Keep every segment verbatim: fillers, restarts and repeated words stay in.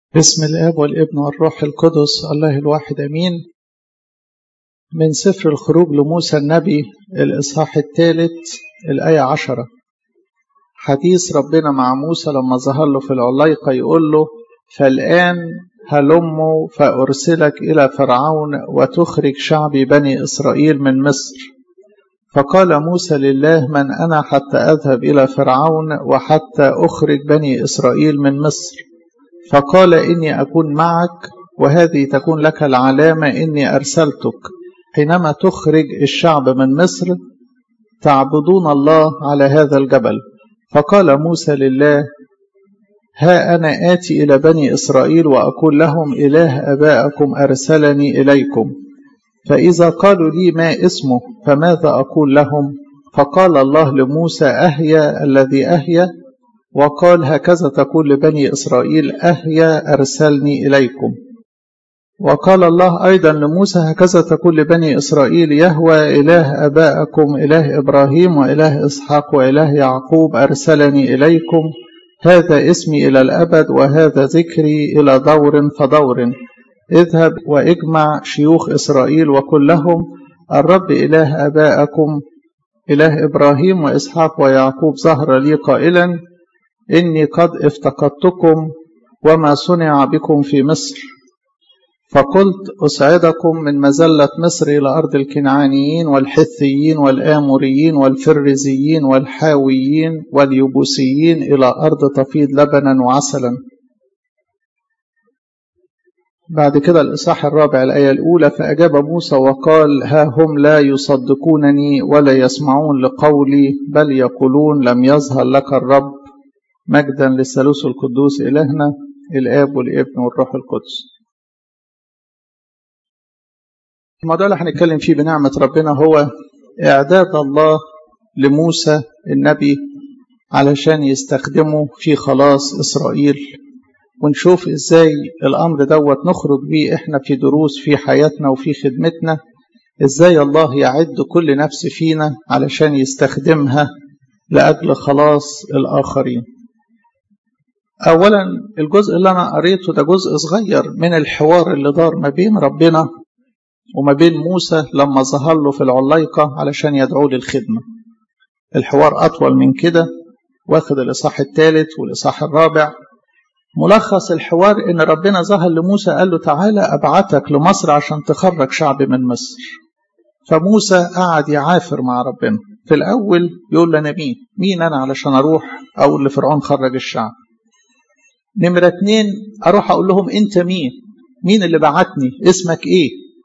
بسم الآب والابن والروح القدس الله الواحد أمين. من سفر الخروج لموسى النبي الإصحاح الثالث الآية عشرة. حديث ربنا مع موسى لما ظهر له في العليقة يقول له: فالآن هلموا فأرسلك إلى فرعون وتخرج شعبي بني إسرائيل من مصر. فقال موسى لله: من أنا حتى أذهب إلى فرعون وحتى أخرج بني إسرائيل من مصر؟ فقال: إني أكون معك، وهذه تكون لك العلامة إني أرسلتك. حينما تخرج الشعب من مصر تعبدون الله على هذا الجبل. فقال موسى لله: ها أنا آتي إلى بني إسرائيل وأقول لهم: إله آبائكم أرسلني إليكم. فإذا قالوا لي ما اسمه فماذا أقول لهم؟ فقال الله لموسى: أهيا الذي أهيا. وقال: هكذا تقول لبني إسرائيل: أهيا أرسلني إليكم. وقال الله أيضا لموسى: هكذا تقول لبني إسرائيل: يهوى إله آبائكم إله إبراهيم وإله إسحاق وإله يعقوب أرسلني إليكم. هذا اسمي إلى الأبد، وهذا ذكري إلى دور فدور. اذهب واجمع شيوخ إسرائيل وقل لهم: الرب إله آبائكم إله إبراهيم وإسحاق ويعقوب ظهر لي قائلا: إني قد افتقدتكم وما صنع بكم في مصر، فقلت أصعدكم من مزلة مصر إلى أرض الكنعانيين والحثيين والآموريين والفرزيين والحاويين واليبوسيين إلى أرض تفيض لبنا وعسلا. بعد كده الإصحاح الرابع الآية الأولى: فأجاب موسى وقال: ها هم لا يصدقونني ولا يسمعون لقولي، بل يقولون: لم يظهر لك الرب. مجدا للثالوث القدوس إلهنا الآب والابن والروح القدس. الموضوع اللي هنتكلم فيه بنعمة ربنا هو إعداد الله لموسى النبي علشان يستخدمه في خلاص إسرائيل، ونشوف إزاي الأمر دوت نخرج بيه إحنا في دروس في حياتنا وفي خدمتنا، إزاي الله يعد كل نفس فينا علشان يستخدمها لأجل خلاص الآخرين. أولا الجزء اللي أنا قريته ده جزء صغير من الحوار اللي دار ما بين ربنا وما بين موسى لما ظهر له في العليقة علشان يدعوه للخدمة. الحوار أطول من كده، واخد الإصحاح الثالث والإصحاح الرابع. ملخص الحوار إن ربنا ظهر لموسى قال له: تعالى أبعتك لمصر عشان تخرج شعب من مصر. فموسى قعد يعافر مع ربنا. في الأول يقول له: أنا مين؟ مين أنا علشان أروح أقول لفرعون خرج الشعب؟ نمرة اتنين أروح أقول لهم: أنت مين؟ مين اللي بعتني؟ اسمك إيه؟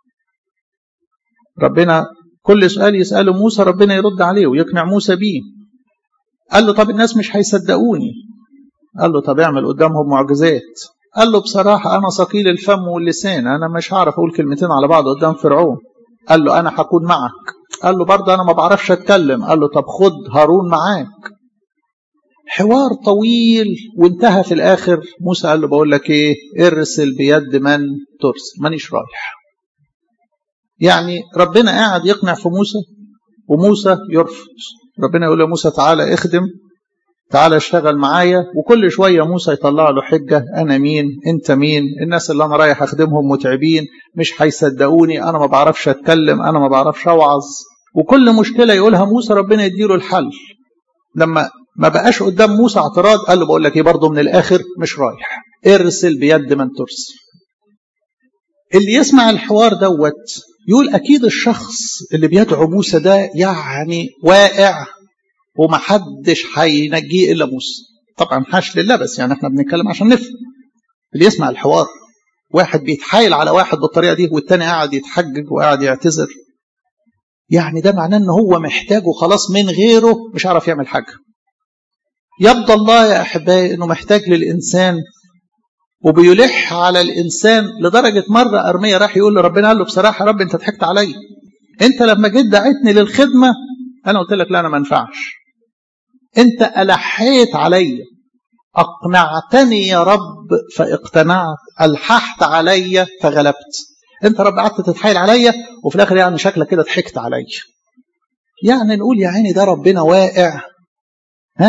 ربنا كل سؤال يسأله موسى ربنا يرد عليه ويقنع موسى بيه. قال له: طب الناس مش هيصدقوني. قال له: طب اعمل قدامهم معجزات. قال له: بصراحة أنا ثقيل الفم واللسان، أنا مش هعرف أقول كلمتين على بعض قدام فرعون. قال له: أنا هكون معك. قال له: برضه أنا ما بعرفش أتكلم. قال له: طب خد هارون معاك. حوار طويل وانتهى في الآخر. موسى قال له: بقول لك إيه، ارسل بيد من ترسل، مانيش رايح. يعني ربنا قاعد يقنع في موسى وموسى يرفض. ربنا يقول له: موسى تعالى اخدم، تعالى اشتغل معايا. وكل شوية موسى يطلع له حجة: أنا مين؟ أنت مين؟ الناس اللي أنا رايح أخدمهم متعبين، مش هيصدقوني، أنا ما بعرفش أتكلم، أنا ما بعرفش أوعظ. وكل مشكلة يقولها موسى ربنا يديله الحل. لما ما بقاش قدام موسى اعتراض قال له: بقول لك ايه، برضه من الاخر مش رايح، ارسل بيد من ترسل. اللي يسمع الحوار دوت يقول: اكيد الشخص اللي بيدعو موسى ده يعني واقع ومحدش هينجيه الا موسى. طبعا حاش لله، بس يعني احنا بنتكلم عشان نفهم. اللي يسمع الحوار واحد بيتحايل على واحد بالطريقه دي، والتاني قاعد يتحجج وقاعد يعتذر، يعني ده معناه ان هو محتاجه خلاص، من غيره مش عارف يعمل حاجه. يبدو الله يا أحبائي أنه محتاج للإنسان وبيلح على الإنسان، لدرجة مرة أرميا راح يقول لربنا، قال له: بصراحة يا رب أنت ضحكت علي. أنت لما جيت دعيتني للخدمة أنا قلت لك لا أنا ما ينفعش. أنت ألحيت علي، أقنعتني يا رب فاقتنعت، ألححت علي فغلبت. أنت رب قعدت تتحايل علي وفي الآخر يعني شكلك كده ضحكت علي. يعني نقول يا عيني ده ربنا واقع، ها،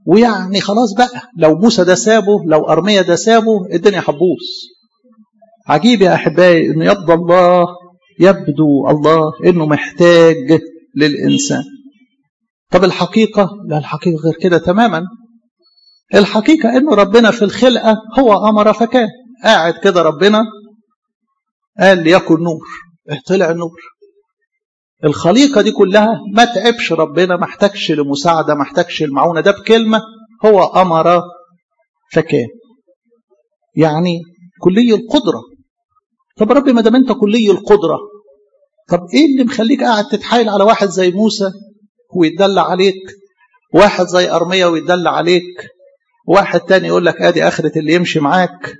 ويعني خلاص بقى لو موسى ده سابه، لو أرميا ده سابه، الدنيا هتبوظ. عجيب يا أحبائي إنه يبدو الله يبدو الله إنه محتاج للإنسان. طب الحقيقة؟ لا، الحقيقة غير كده تماما. الحقيقة إنه ربنا في الخلقة هو أمر فكان. قاعد كده ربنا قال ليكن نور، طلع النور. الخليقة دي كلها ما تعبش ربنا، ما احتاجش لمساعدة، ما احتاجش المعونة، ده بكلمة هو أمر فكان. يعني كلي القدرة. طب ربي ما دام انت كلي القدرة، طب ايه اللي مخليك قاعد تتحايل على واحد زي موسى ويتدلع عليك، واحد زي أرميا ويتدلع عليك، واحد تاني يقول لك ادي آخرة اللي يمشي معاك؟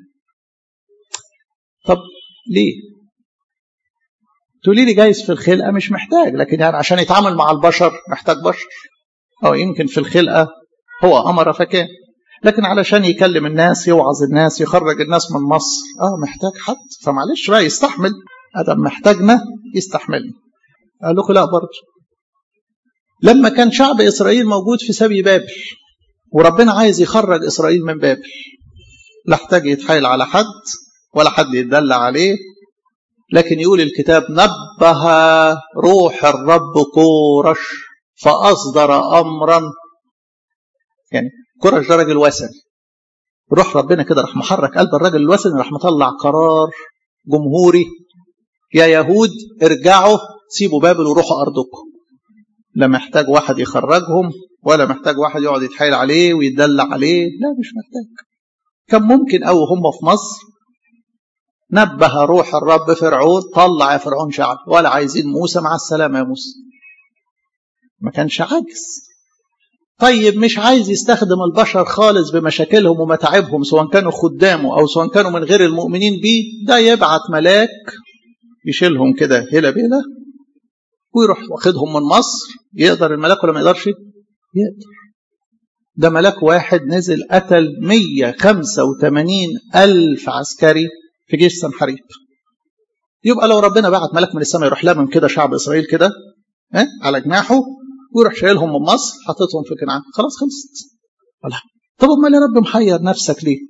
طب ليه؟ تقولي لي جايز في الخلقة مش محتاج، لكن يعني عشان يتعامل مع البشر محتاج بشر. أو يمكن في الخلقة هو أمر فكان، لكن علشان يكلم الناس، يوعظ الناس، يخرج الناس من مصر، اه محتاج حد. فمعلش بقى يستحمل، ادم محتاجنا يستحملني. قال لكم لا برضه. لما كان شعب إسرائيل موجود في سبي بابل وربنا عايز يخرج إسرائيل من بابل، لا احتاج يتحايل على حد ولا حد يتدلع عليه. لكن يقول الكتاب نبه روح الرب كورش فأصدر أمرا. يعني كورش ده راجل وثني، روح ربنا كده راح محرك قلب الراجل الوثني، راح مطلع قرار جمهوري: يا يهود ارجعوا، سيبوا بابل وروحوا أرضكم. لا محتاج واحد يخرجهم، ولا محتاج واحد يقعد يتحايل عليه ويدلع عليه، لا مش محتاج. كان ممكن أو هم في مصر نبه روح الرب فرعون، طلع يا فرعون شعب، ولا عايزين موسى، مع السلامة يا موسى. ما كانش عاجز. طيب مش عايز يستخدم البشر خالص بمشاكلهم ومتاعبهم، سواء كانوا خدامه أو سواء كانوا من غير المؤمنين بيه، ده يبعت ملاك يشيلهم كده هلا بيلا ويروح واخدهم من مصر. يقدر الملاك ولا ما يقدرش؟ يقدر. ده ملاك واحد نزل قتل مية وخمسة وثمانين ألف عسكري في جيش سنحريب. يبقى لو ربنا بعت ملاك من السماء يروح لمم كده شعب إسرائيل كده اه على جناحه ويروح شايلهم من مصر حاططهم في كنعان، خلاص خلصت. طب امال يا رب محير نفسك ليه؟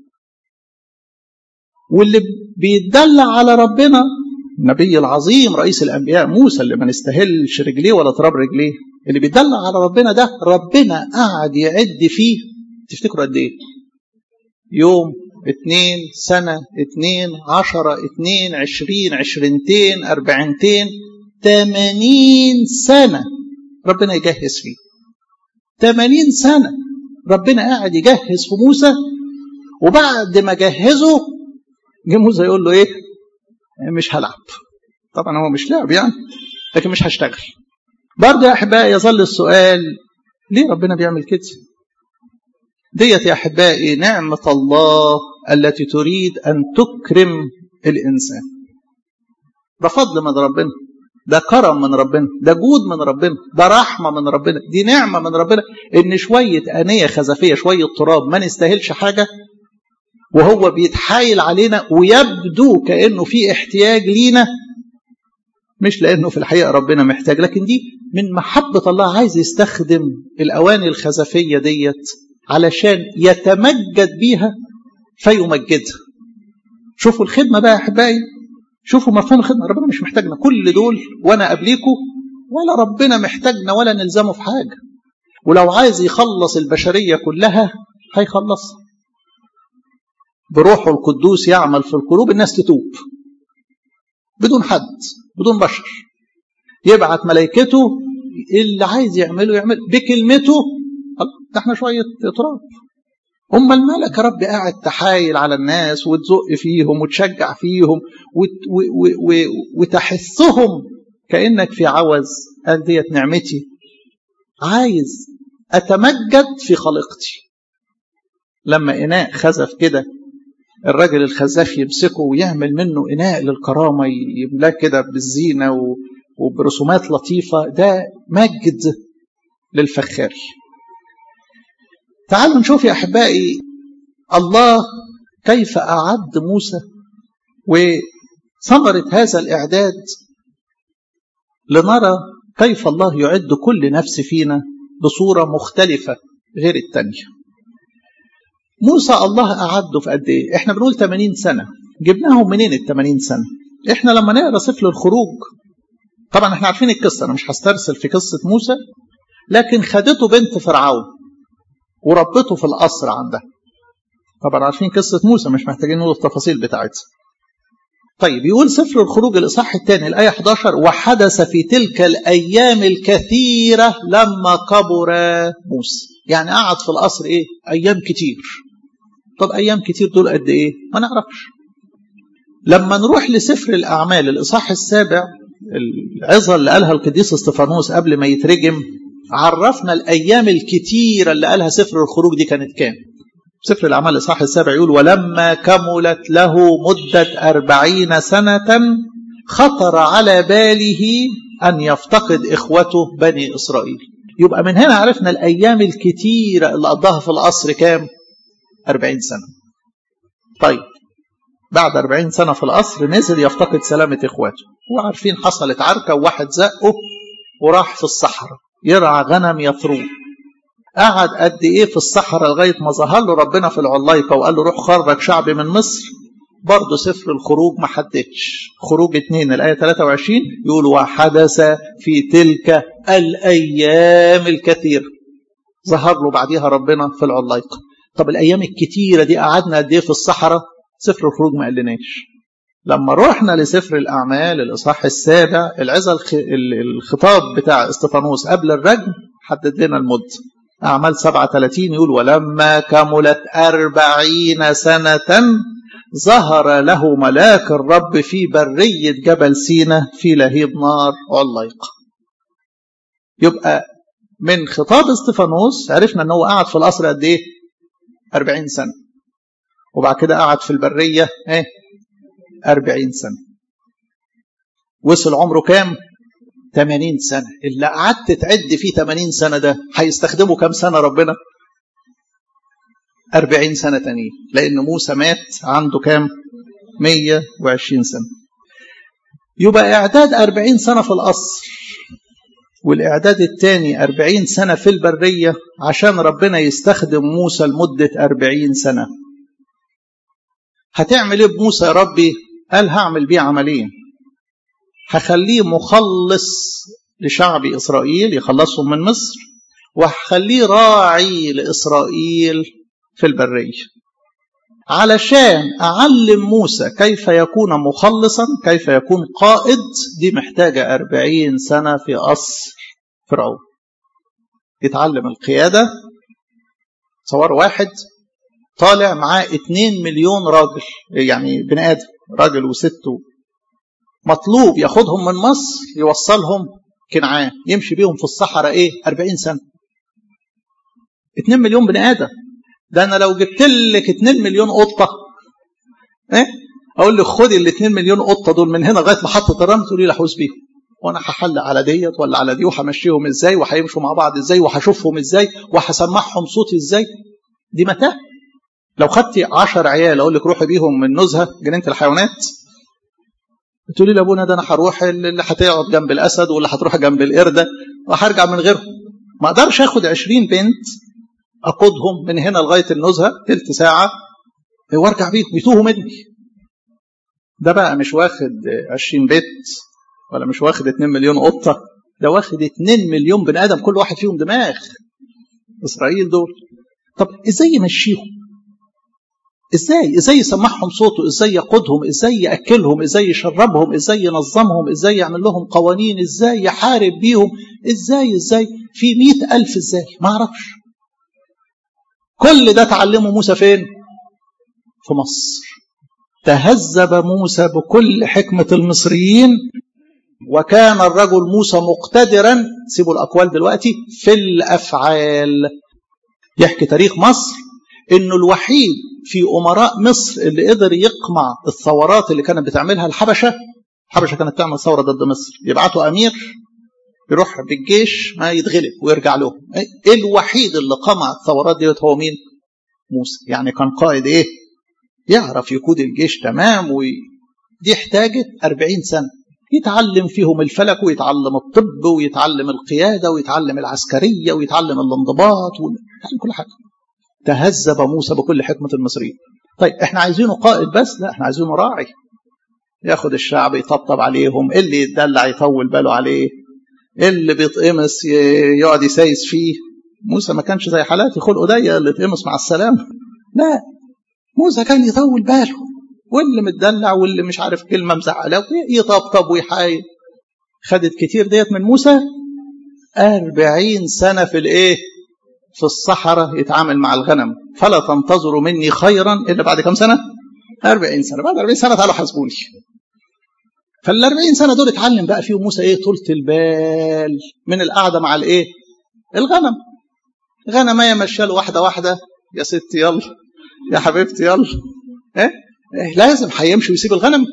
واللي بيتدلع على ربنا النبي العظيم رئيس الأنبياء موسى اللي ما نستاهلش رجليه ولا تراب رجليه، اللي بيتدلع على ربنا ده ربنا قاعد يعد فيه. تفتكروا قد ايه؟ يوم، اتنين، سنة، اتنين، عشرة، اتنين، عشرين، عشرينتين، أربعينتين، تمانين سنة ربنا يجهز فيه. تمانين سنة ربنا قاعد يجهز في موسى، وبعد ما جهزه جه موسى يقول له ايه؟ مش هلعب. طبعا هو مش لعب يعني، لكن مش هشتغل. برضه يا أحبائي يظل السؤال: ليه ربنا بيعمل كده؟ ديت يا أحبائي نعمة الله التي تريد أن تكرم الإنسان. ده فضل من ربنا، ده كرم من ربنا، ده جود من ربنا، ده رحمة من ربنا، دي نعمة من ربنا. إن شوية آنية خزفية، شوية تراب ما نستاهلش حاجة، وهو بيتحايل علينا ويبدو كأنه في احتياج لينا، مش لأنه في الحقيقة ربنا محتاج، لكن دي من محبة الله. عايز يستخدم الأواني الخزفية ديت علشان يتمجد بيها فيمجدها. شوفوا الخدمة بقى يا أحبائي، شوفوا مفهوم الخدمة. ربنا مش محتاجنا كل دول وأنا قبليكم، ولا ربنا محتاجنا ولا نلزمه في حاجة. ولو عايز يخلص البشرية كلها هيخلصها بروحه القدوس، يعمل في القلوب الناس تتوب بدون حد، بدون بشر. يبعت ملائكته اللي عايز يعمله يعمل بكلمته. ده احنا شوية تراب. أما الملك يا رب قاعد تحايل على الناس وتزق فيهم وتشجع فيهم وتحثهم كأنك في عوز. قال ديت نعمتي، عايز أتمجد في خلقتي. لما إناء خزف كده الراجل الخزاف يمسكه ويعمل منه إناء للكرامة، يملاه كده بالزينة وبرسومات لطيفة، ده مجد للفخار. تعالوا نشوف يا أحبائي الله كيف أعد موسى وثمرة هذا الإعداد، لنرى كيف الله يعد كل نفس فينا بصورة مختلفة غير التانية. موسى الله أعده في قد إيه؟ إحنا بنقول ثمانين سنة، جبناهم منين ال ثمانين سنة؟ إحنا لما نقرأ سفر الخروج، طبعا إحنا عارفين القصة، أنا مش هسترسل في قصة موسى، لكن خدته بنت فرعون وربته في القصر عندها. طبعا عارفين قصة موسى، مش محتاجين نقول التفاصيل بتاعتها. طيب يقول سفر الخروج الإصحاح الثاني الآية إحدى عشر: وحدث في تلك الأيام الكثيرة لما كبر موسى. يعني قعد في القصر إيه؟ أيام كتير. طب أيام كتير دول قد إيه؟ ما نعرفش. لما نروح لسفر الأعمال الإصحاح السابع، العظة اللي قالها القديس استفانوس قبل ما يترجم، عرفنا الأيام الكتيرة اللي قالها سفر الخروج دي كانت كام. سفر الأعمال الإصحاح السابع يقول: ولما كملت له مدة أربعين سنة خطر على باله أن يفتقد إخوته بني إسرائيل. يبقى من هنا عرفنا الأيام الكتيرة اللي قضاها في القصر كام؟ أربعين سنة. طيب بعد أربعين سنة في القصر نزل يفتقد سلامة إخواته، وعارفين حصلت عركة وواحد زقه وراح في الصحراء يرعى غنم يثروه. قعد قد إيه في الصحراء لغاية ما ظهر له ربنا في العلايقة وقال له روح خرج شعبي من مصر. برضه سفر الخروج ما حددش. خروج اتنين الآية ثلاثة وعشرين يقول: وحدث في تلك الأيام الكثيرة. ظهر له بعديها ربنا في العلايقة. طب الأيام الكتيرة دي قعدنا قد إيه في الصحراء؟ سفر الخروج ما قالناش. لما روحنا لسفر الأعمال الإصحاح السابع، العظة الخطاب بتاع استفانوس قبل الرجم حدد لنا المدة. أعمال سبعة وثلاثين يقول: ولما كملت أربعين سنة ظهر له ملاك الرب في برية جبل سينا في لهيب نار علايقة. يبقى من خطاب استفانوس عرفنا أنه قعد في القصر قد إيه؟ أربعين سنة. وبعد كده قعد في البرية إيه؟ أربعين سنة. وصل عمره كام؟ ثمانين سنة. اللي قعدت تعد فيه ثمانين سنة ده هيستخدمه كام سنة ربنا؟ أربعين سنة تانية، لأن موسى مات عنده كام؟ مية وعشرين سنة. يبقى إعداد أربعين سنة في القصر، والإعداد الثاني أربعين سنة في البرية عشان ربنا يستخدم موسى لمدة أربعين سنة. هتعمل إيه بموسى يا ربي؟ قال: هعمل بيه عملين. هخليه مخلص لشعب إسرائيل يخلصهم من مصر، وهخليه راعي لإسرائيل في البرية، علشان أعلم موسى كيف يكون مخلصا، كيف يكون قائد. دي محتاجة أربعين سنة في قصر فرعون يتعلم القيادة. صور واحد طالع معاه اتنين مليون راجل، يعني بني آدم، راجل وست، مطلوب ياخدهم من مصر يوصلهم كنعان، يمشي بيهم في الصحراء ايه؟ أربعين سنة. اتنين مليون بني آدم. ده انا لو جبت لك اتنين مليون قطة، ايه؟ اقول لك خدي ال اتنين مليون قطة دول من هنا لغاية محطة الرمل، تقولي لي احوز بيهم، وانا هحل على ديت ولا على دي، وهمشيهم ازاي، وهيمشوا مع بعض ازاي، وهشوفهم ازاي، وهسمعهم صوتي ازاي. دي متاهة. لو خدتي عشر عيال اقول لك روحي بيهم من نزهة جنينة الحيوانات، تقولي لابونا ده انا هروح اللي هتقعد جنب الاسد واللي هتروح جنب القرده وهرجع من غيرهم. ما اقدرش اخد عشرين بنت اقودهم من هنا لغايه النزهه تلت ساعه وارجع بيهم يتوهوا مني. ده بقى مش واخد عشرين بيت ولا مش واخد اتنين مليون قطه، ده واخد اتنين مليون بني ادم كل واحد فيهم دماغ. اسرائيل دول. طب ازاي يمشيهم؟ ازاي ازاي يسمعهم صوته؟ ازاي يقودهم؟ ازاي ياكلهم؟ ازاي يشربهم؟ ازاي ينظمهم؟ ازاي يعمل لهم قوانين؟ ازاي يحارب بيهم؟ ازاي ازاي في مئة ألف؟ ازاي؟ ما اعرفش. كل ده تعلمه موسى فين؟ في مصر. تهذب موسى بكل حكمة المصريين، وكان الرجل موسى مقتدرا، سيبوا الأقوال دلوقتي، في الأفعال. يحكي تاريخ مصر إنه الوحيد في أمراء مصر اللي قدر يقمع الثورات اللي كانت بتعملها الحبشة. الحبشة كانت تعمل ثورة ضد مصر، يبعتوا أمير يروح بالجيش ما يتغلب ويرجع لهم. الوحيد اللي قمع الثورات دي هو مين؟ موسى. يعني كان قائد إيه؟ يعرف يقود الجيش تمام. ودي احتاجت أربعين سنة يتعلم فيهم الفلك، ويتعلم الطب، ويتعلم القيادة، ويتعلم العسكرية، ويتعلم الانضباط، ويتعلم كل حاجة. تهذب موسى بكل حكمة المصريين. طيب احنا عايزينه قائد بس؟ لا، احنا عايزينه راعي، ياخد الشعب يطبطب عليهم، اللي يتدلع يطول باله عليه، اللي بيتقمص يقعد يسايس فيه. موسى ما كانش زي حالاتي خلقه ضيق اللي يتقمص مع السلام، لا، موسى كان يطول باله، واللي متدلع واللي مش عارف كلمة مزعله يطبطب ويحايل. خدت كتير ديت من موسى. أربعين سنة في الايه؟ في الصحراء يتعامل مع الغنم. فلا تنتظروا مني خيرا إلا بعد كم سنة؟ أربعين سنة. بعد أربعين سنة تعالوا حاسبوني. فالأربعين سنة دول اتعلم بقى فيهم موسى ايه؟ طولة البال من القعدة مع الايه؟ الغنم. غنم يمشي له واحدة واحدة، يا ستي يلا، يا حبيبتي يلا، ايه؟ إيه لازم هيمشي ويسيب الغنم.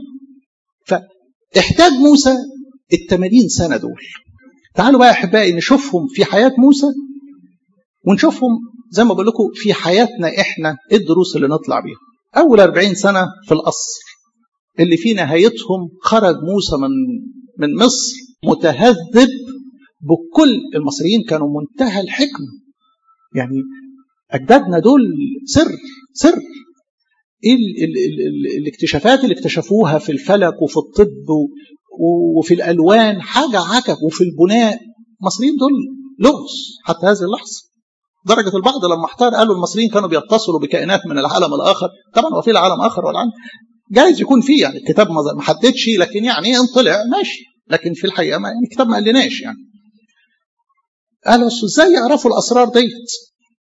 فاحتاج موسى الثمانين سنة دول. تعالوا بقى يا احبائي نشوفهم في حياة موسى، ونشوفهم زي ما بقول لكم في حياتنا احنا ايه الدروس اللي نطلع بيها. اول أربعين سنة في القصر اللي في نهايتهم خرج موسى من من مصر متهذب بكل. المصريين كانوا منتهى الحكمة، يعني أجدادنا دول سر سر إيه ال ال ال ال الاكتشافات اللي اكتشفوها في الفلك وفي الطب وفي الألوان حاجة عجب، وفي البناء. المصريين دول لغز حتى هذه اللحظة. درجة البعض لما احتار قالوا المصريين كانوا بيتصلوا بكائنات من العالم الآخر. طبعا هو في العالم آخر ولا عنه جايز يكون فيه، يعني الكتاب ما حددش، لكن يعني ان طلع ماشي، لكن في الحقيقة ما يعني الكتاب ما قالناش. يعني قالوا ازاي يعرفوا الأسرار ديت؟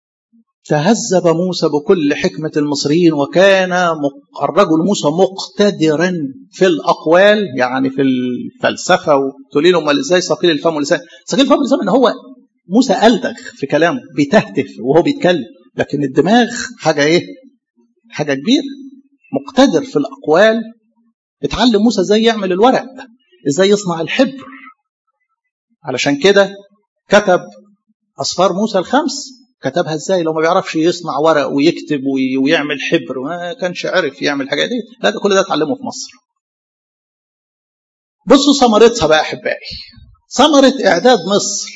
تهذب موسى بكل حكمة المصريين، وكان الرجل موسى مقتدرا في الأقوال، يعني في الفلسفة. وتقولي له امال ازاي ثقيل الفم واللسان؟ ثقيل الفم واللسان ان هو موسى ألدغ في كلامه، بيتهتف وهو بيتكلم، لكن الدماغ حاجة ايه؟ حاجة كبيرة. مقتدر في الأقوال. اتعلم موسى ازاي يعمل الورق، ازاي يصنع الحبر. علشان كده كتب أسفار موسى الخمس. كتبها ازاي لو ما بيعرفش يصنع ورق ويكتب ويعمل حبر؟ ما كانش عارف يعمل الحاجة دي. لا، ده كل ده اتعلمه في مصر. بصوا ثمرتها بقى احبائي. ثمرة اعداد مصر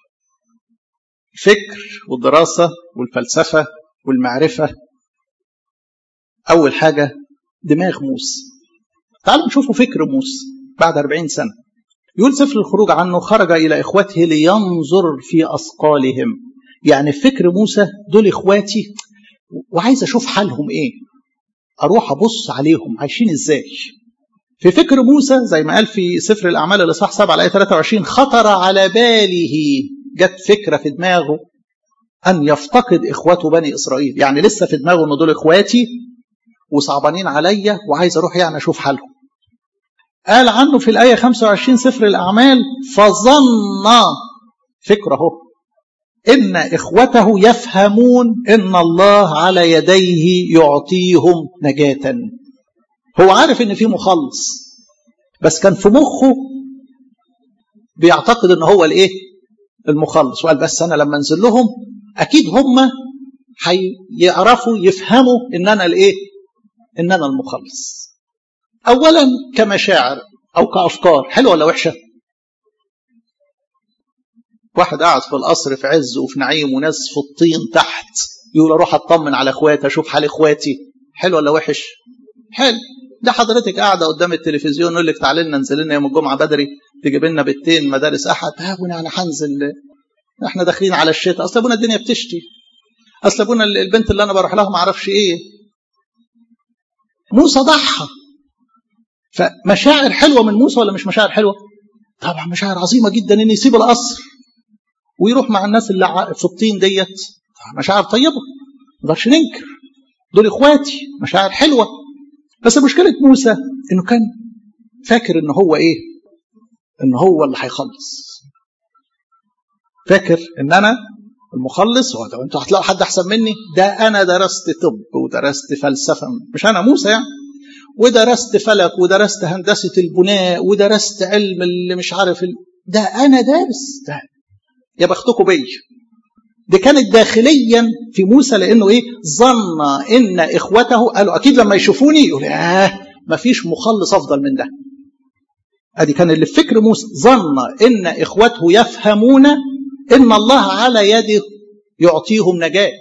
الفكر والدراسة والفلسفة والمعرفة. اول حاجة دماغ موسى. تعالوا نشوفوا فكر موسى بعد أربعين سنة. يقول سفر الخروج عنه خرج إلى إخوته لينظر في أثقالهم. يعني فكر موسى دول إخواتي وعايز أشوف حالهم إيه، أروح أبص عليهم عايشين إزاي. في فكر موسى زي ما قال في سفر الأعمال الإصحاح سبعة الآية ثلاثة وعشرين خطر على باله، جت فكرة في دماغه أن يفتقد إخوته بني إسرائيل. يعني لسه في دماغه أن دول إخواتي وصعبانين عليا وعايز أروح يعني أشوف حالهم. قال عنه في الآية خمسة وعشرين سفر الأعمال فظن فكره إن إخوته يفهمون إن الله على يديه يعطيهم نجاة. هو عارف إن في مخلص، بس كان في مخه بيعتقد إن هو الإيه؟ المخلص. وقال بس أنا لما أنزل لهم أكيد هم هيعرفوا يفهموا إن أنا الإيه؟ إن أنا المخلص. أولا كمشاعر أو كأفكار حلوة ولا وحشة؟ واحد قاعد في القصر في عز وفي نعيم وناس في الطين تحت يقول اروح اطمن على اخواتي اشوف حال اخواتي. حلو ولا وحش؟ حلو. ده حضرتك قاعده قدام التلفزيون يقول لك تعالى لنا انزل لنا يوم الجمعه بدري تجيب لنا بيتين مدارس احد. ها ابونا انا هنزل، احنا داخلين على الشتاء، اصل ابونا الدنيا بتشتي، اصل ابونا البنت اللي انا بروح لها ما اعرفش ايه. موسى ضحى. فمشاعر حلوه من موسى ولا مش مشاعر حلوه؟ طبعا مشاعر عظيمه جدا ان يسيب القصر ويروح مع الناس اللي في الطين ديت. مشاعر طيبه ما نقدرش ننكر، دول اخواتي، مشاعر حلوه. بس مشكله موسى انه كان فاكر ان هو ايه؟ ان هو اللي هيخلص. فاكر ان انا المخلص. هو ده انتوا هتلاقوا حد احسن مني؟ ده انا درست طب ودرست فلسفه، مش انا موسى يعني، ودرست فلك ودرست هندسه البناء ودرست علم اللي مش عارف ال... ده انا دارس ده. يا بختكم بيا. دي كانت داخليا في موسى، لانه ايه؟ ظن ان اخوته قالوا اكيد لما يشوفوني يقول اه ما فيش مخلص افضل من ده. ادي كان اللي في فكر موسى، ظن ان اخوته يفهمون ان الله على يده يعطيهم نجاة.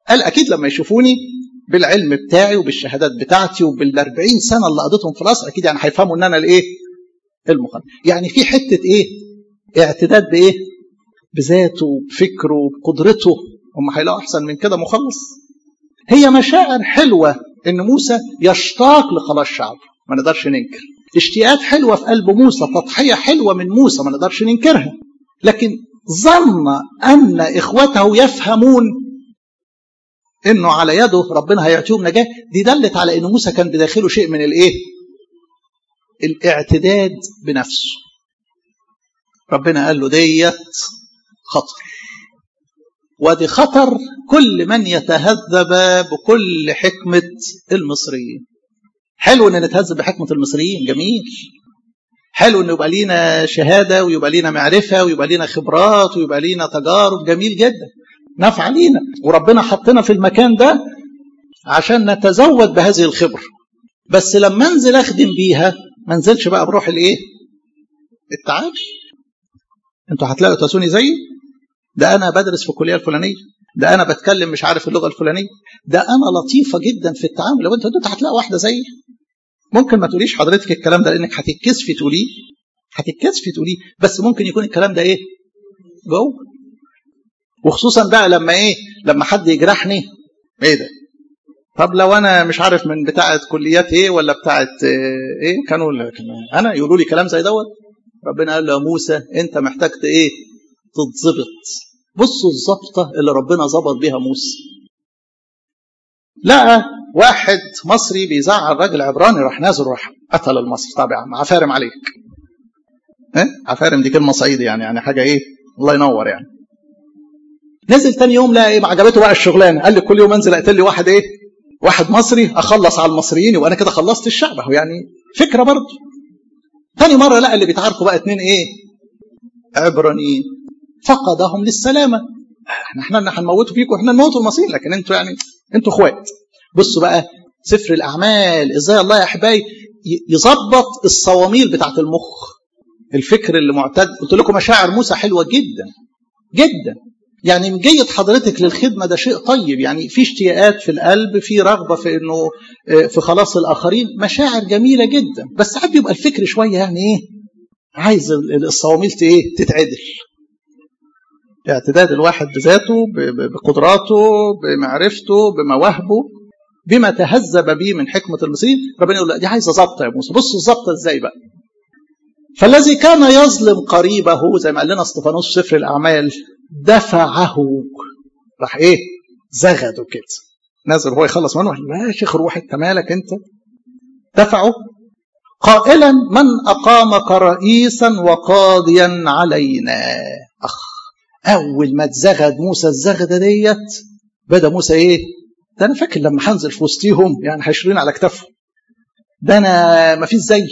قال أكيد لما يشوفوني بالعلم بتاعي وبالشهادات بتاعتي وبالأربعين سنة اللي قضيتهم في القصر أكيد يعني هيفهموا إن أنا الإيه المخلص. يعني في حتة إيه اعتداد بإيه بذاته بفكره بقدرته. هم هيلاقوا أحسن من كده مخلص؟ هي مشاعر حلوة إن موسى يشتاق لخلاص شعبه، ما نقدرش ننكر. اشتياقات حلوة في قلب موسى، تضحية حلوة من موسى ما نقدرش ننكرها. لكن ظن أن إخوته يفهمون إنه على يده ربنا هيعطيهم نجاة. دي دلت على إن موسى كان بداخله شيء من الإيه؟ الاعتداد بنفسه. ربنا قال له ديت خطر، ودي خطر كل من يتهذب بكل حكمة المصريين. حلو ان نتهذب بحكمة المصريين، جميل. حلو ان يبقى لينا شهادة ويبقى لينا معرفة ويبقى لينا خبرات ويبقى لينا تجارب، جميل جدا، نفع لينا. وربنا حطنا في المكان ده عشان نتزود بهذه الخبرة. بس لما انزل اخدم بيها ما انزلش بقى بروح الايه التعالي. انتوا هتلاقوا تسوني زيي، ده انا بدرس في الكليه الفلانيه، ده انا بتكلم مش عارف اللغه الفلانيه، ده انا لطيفه جدا في التعامل. لو انت انت هتلاقي واحده زيي. ممكن ما تقوليش حضرتك الكلام ده لانك هتتكسفي تقوليه، هتتكسفي تقوليه، بس ممكن يكون الكلام ده ايه جوه. وخصوصا بقى لما ايه لما حد يجرحني، ايه ده؟ طب لو انا مش عارف من بتاعه كليات ايه ولا بتاعه ايه كانوا انا يقولوا لي كلام زي دوت. ربنا قال له يا موسى انت محتاج ايه تتظبط. بصوا الظبطه اللي ربنا ظبط بيها موسى. لقى واحد مصري بيزعل راجل عبراني، راح نازل راح قتل المصري. طبعا عفارم عليك. ايه عفارم دي كلمه صعيدي يعني يعني حاجه ايه الله ينور يعني. نزل تاني يوم لقى ايه عجبته بقى الشغلانه، قال لي كل يوم انزل اقتل لي واحد ايه واحد مصري اخلص على المصريين وانا كده خلصت الشعب. اهو يعني فكره برضه. تاني مره لقى اللي بيتعاركوا بقى اتنين ايه عبرانيين، فقدهم للسلامه. احنا احنا هنموتوا فيكم، احنا نموتوا المصريين، لكن انتوا يعني انتوا اخوات. بصوا بقى سفر الاعمال ازاي الله يا احبائي يظبط الصواميل بتاعت المخ، الفكر اللي معتد. قلت لكم مشاعر موسى حلوه جدا جدا. يعني مجية حضرتك للخدمة ده شيء طيب، يعني في اشتياقات في القلب، في رغبة في انه في خلاص الآخرين، مشاعر جميلة جدا. بس ساعات بيبقى الفكر شوية يعني ايه عايز الصواميل ايه تتعدل. اعتداد الواحد بذاته بقدراته بمعرفته بمواهبه بما تهذب به من حكمة المصريين. ربنا يقول لا دي عايزة ظبطة يا موسى. بصوا الظبطة ازاي بقى. فالذي كان يظلم قريبه زي ما قال لنا استفانوس في سفر الأعمال دفعه، راح ايه زغده كده، نازل هو يخلص منه. لا يا شيخ روح انت مالك انت. دفعه قائلا من اقامك رئيسا وقاضيا علينا. اخ اول ما اتزغد موسى الزغده ديت بدا موسى ايه ده انا فاكر لما هنزل في وسطيهم يعني هيشيلوني على كتافهم، ده انا ما فيش زي.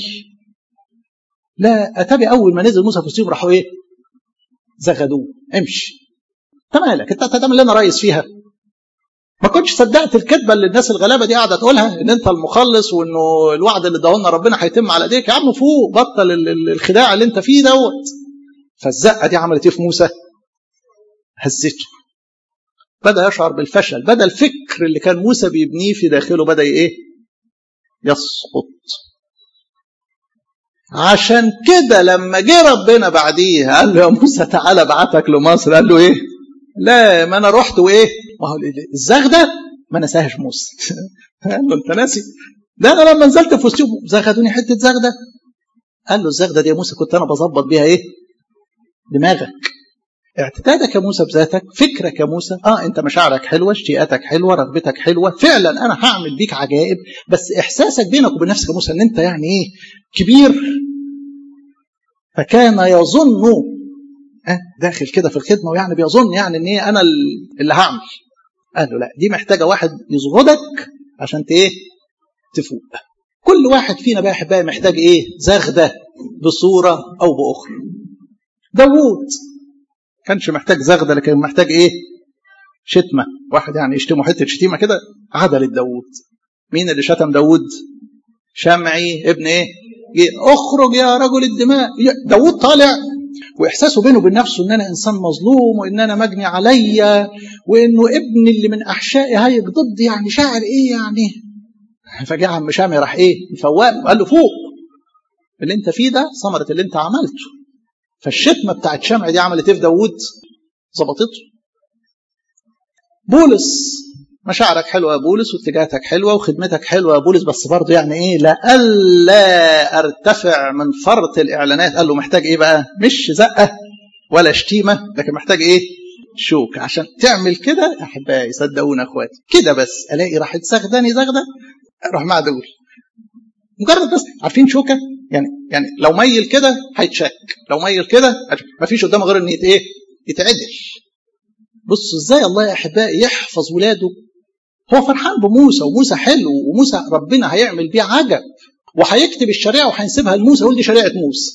لا اتابع اول ما نزل موسى في وسطيهم راحوا ايه زغدوه. امشي انت مالك انت هتعمل اللي انا رئيس فيها. ما كنتش صدقت الكذبه اللي الناس الغلابه دي قاعده تقولها ان انت المخلص وانه الوعد اللي اداه لنا ربنا هيتم على ايديك. يا عم فوق بطل الخداع اللي انت فيه دوت. فالزقه دي عملت ايه في موسى؟ هزته. بدا يشعر بالفشل، بدا الفكر اللي كان موسى بيبنيه في داخله بدا ايه يسقط. عشان كده لما جه ربنا بعديه قال له يا موسى تعالى بعتك لمصر، قال له ايه لا ما انا رحت وايه ما هو الزغده ما نساهش موسى. قال له انت ناسي ده انا لما نزلت في وسطهم زغدوني حته زغده. قال له الزغده دي يا موسى كنت انا بظبط بيها ايه دماغك، اعتدادك يا موسى بذاتك، فكرك يا موسى. اه انت مشاعرك حلوه، اشتياقاتك حلوه، رغبتك حلوه، فعلا انا هعمل بيك عجائب. بس احساسك بينك وبين نفسك يا موسى ان انت يعني ايه كبير. فكان يظن أه داخل كده في الخدمه ويعني بيظن يعني ان ايه انا اللي هعمل. قال له لا دي محتاجه واحد يزغدك عشان ايه تفوق. كل واحد فينا بقى احبائي محتاج ايه زغده بصوره او باخرى. داوود كانش محتاج زغده لكن محتاج ايه شتمه. واحد يعني يشتمه حته شتيمه كده عدلت داوود. مين اللي شتم داوود؟ شمعي ابن ايه اخرج يا رجل الدماء. داوود طالع واحساسه بينه وبين نفسه ان انا انسان مظلوم وان انا مجني عليا وانه ابني اللي من احشائي هيك ضد، يعني شاعر ايه يعني. فجاء عم شامي راح ايه مفوقه وقال له فوق، اللي انت فيه ده ثمره اللي انت عملته. فالشتمه بتاعت شمع دي عملت ايه في داوود؟ ظبطته. بولس مشاعرك حلوه يا بولس واتجاهاتك حلوه وخدمتك حلوه يا بولس، بس برضه يعني ايه لألا ارتفع من فرط الاعلانات. قال له محتاج ايه بقى؟ مش زقه ولا شتيمه، لكن محتاج ايه؟ شوك. عشان تعمل كده احبائي صدقونا اخواتي كده بس الاقي راح تسخدني زغده اروح مع دول مجرد بس عارفين شوكه يعني يعني لو ميل كده هيتشك، لو ميل كده مفيش قدامه غير ان ايه؟ يتعدل. بصوا ازاي الله يا احبائي يحفظ ولاده. هو فرحان بموسى وموسى حلو وموسى ربنا هيعمل بيه عجب وهيكتب الشريعه وهينسبها لموسى يقول دي شريعه موسى.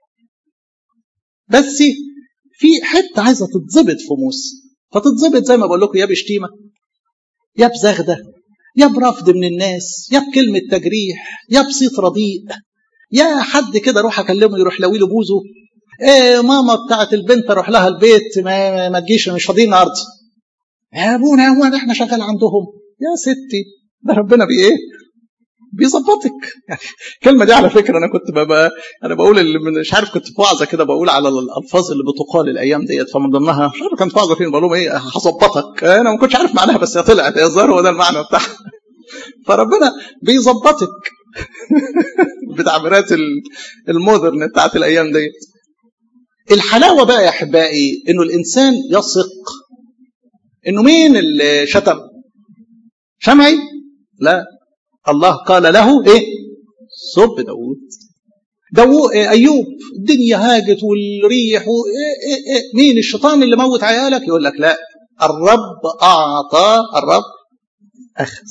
بس في حته عايزه تتظبط في موسى، فتتظبط زي ما بقول لكم يا بشتيمه يا بزغده يا برفض من الناس يا بكلمه تجريح يا بصيت رديء يا حد كده اروح اكلمه يروح لاوي له بوزه. ايه ماما بتاعت البنت اروح لها البيت ما, ما تجيش مش فاضيين النهارده. يا ابونا هو احنا شغال عندهم يا ستي ده ربنا بي ايه بيظبطك. يعني الكلمه دي على فكره انا كنت ببقى انا بقول اللي مش عارف كنت في وعظه كده بقول على الالفاظ اللي بتقال الايام ديت، فمن ضمنها مش عارف كانت وعظه فين بقول لهم ايه هظبطك. انا ما كنتش عارف معناها بس هي طلعت يا ظاهر هو ده المعنى بتاعها. فربنا بيظبطك بتعبيرات المودرن بتاعت الايام ديت. الحلاوه بقى يا احبائي انه الانسان يثق انه مين اللي شتم؟ شمعي؟ لا، الله قال له ايه؟ صب داوود. داوود إيه ايوب الدنيا هاجت والريح إيه إيه إيه مين الشيطان اللي موت عيالك؟ يقول لك لا، الرب اعطى الرب اخذ.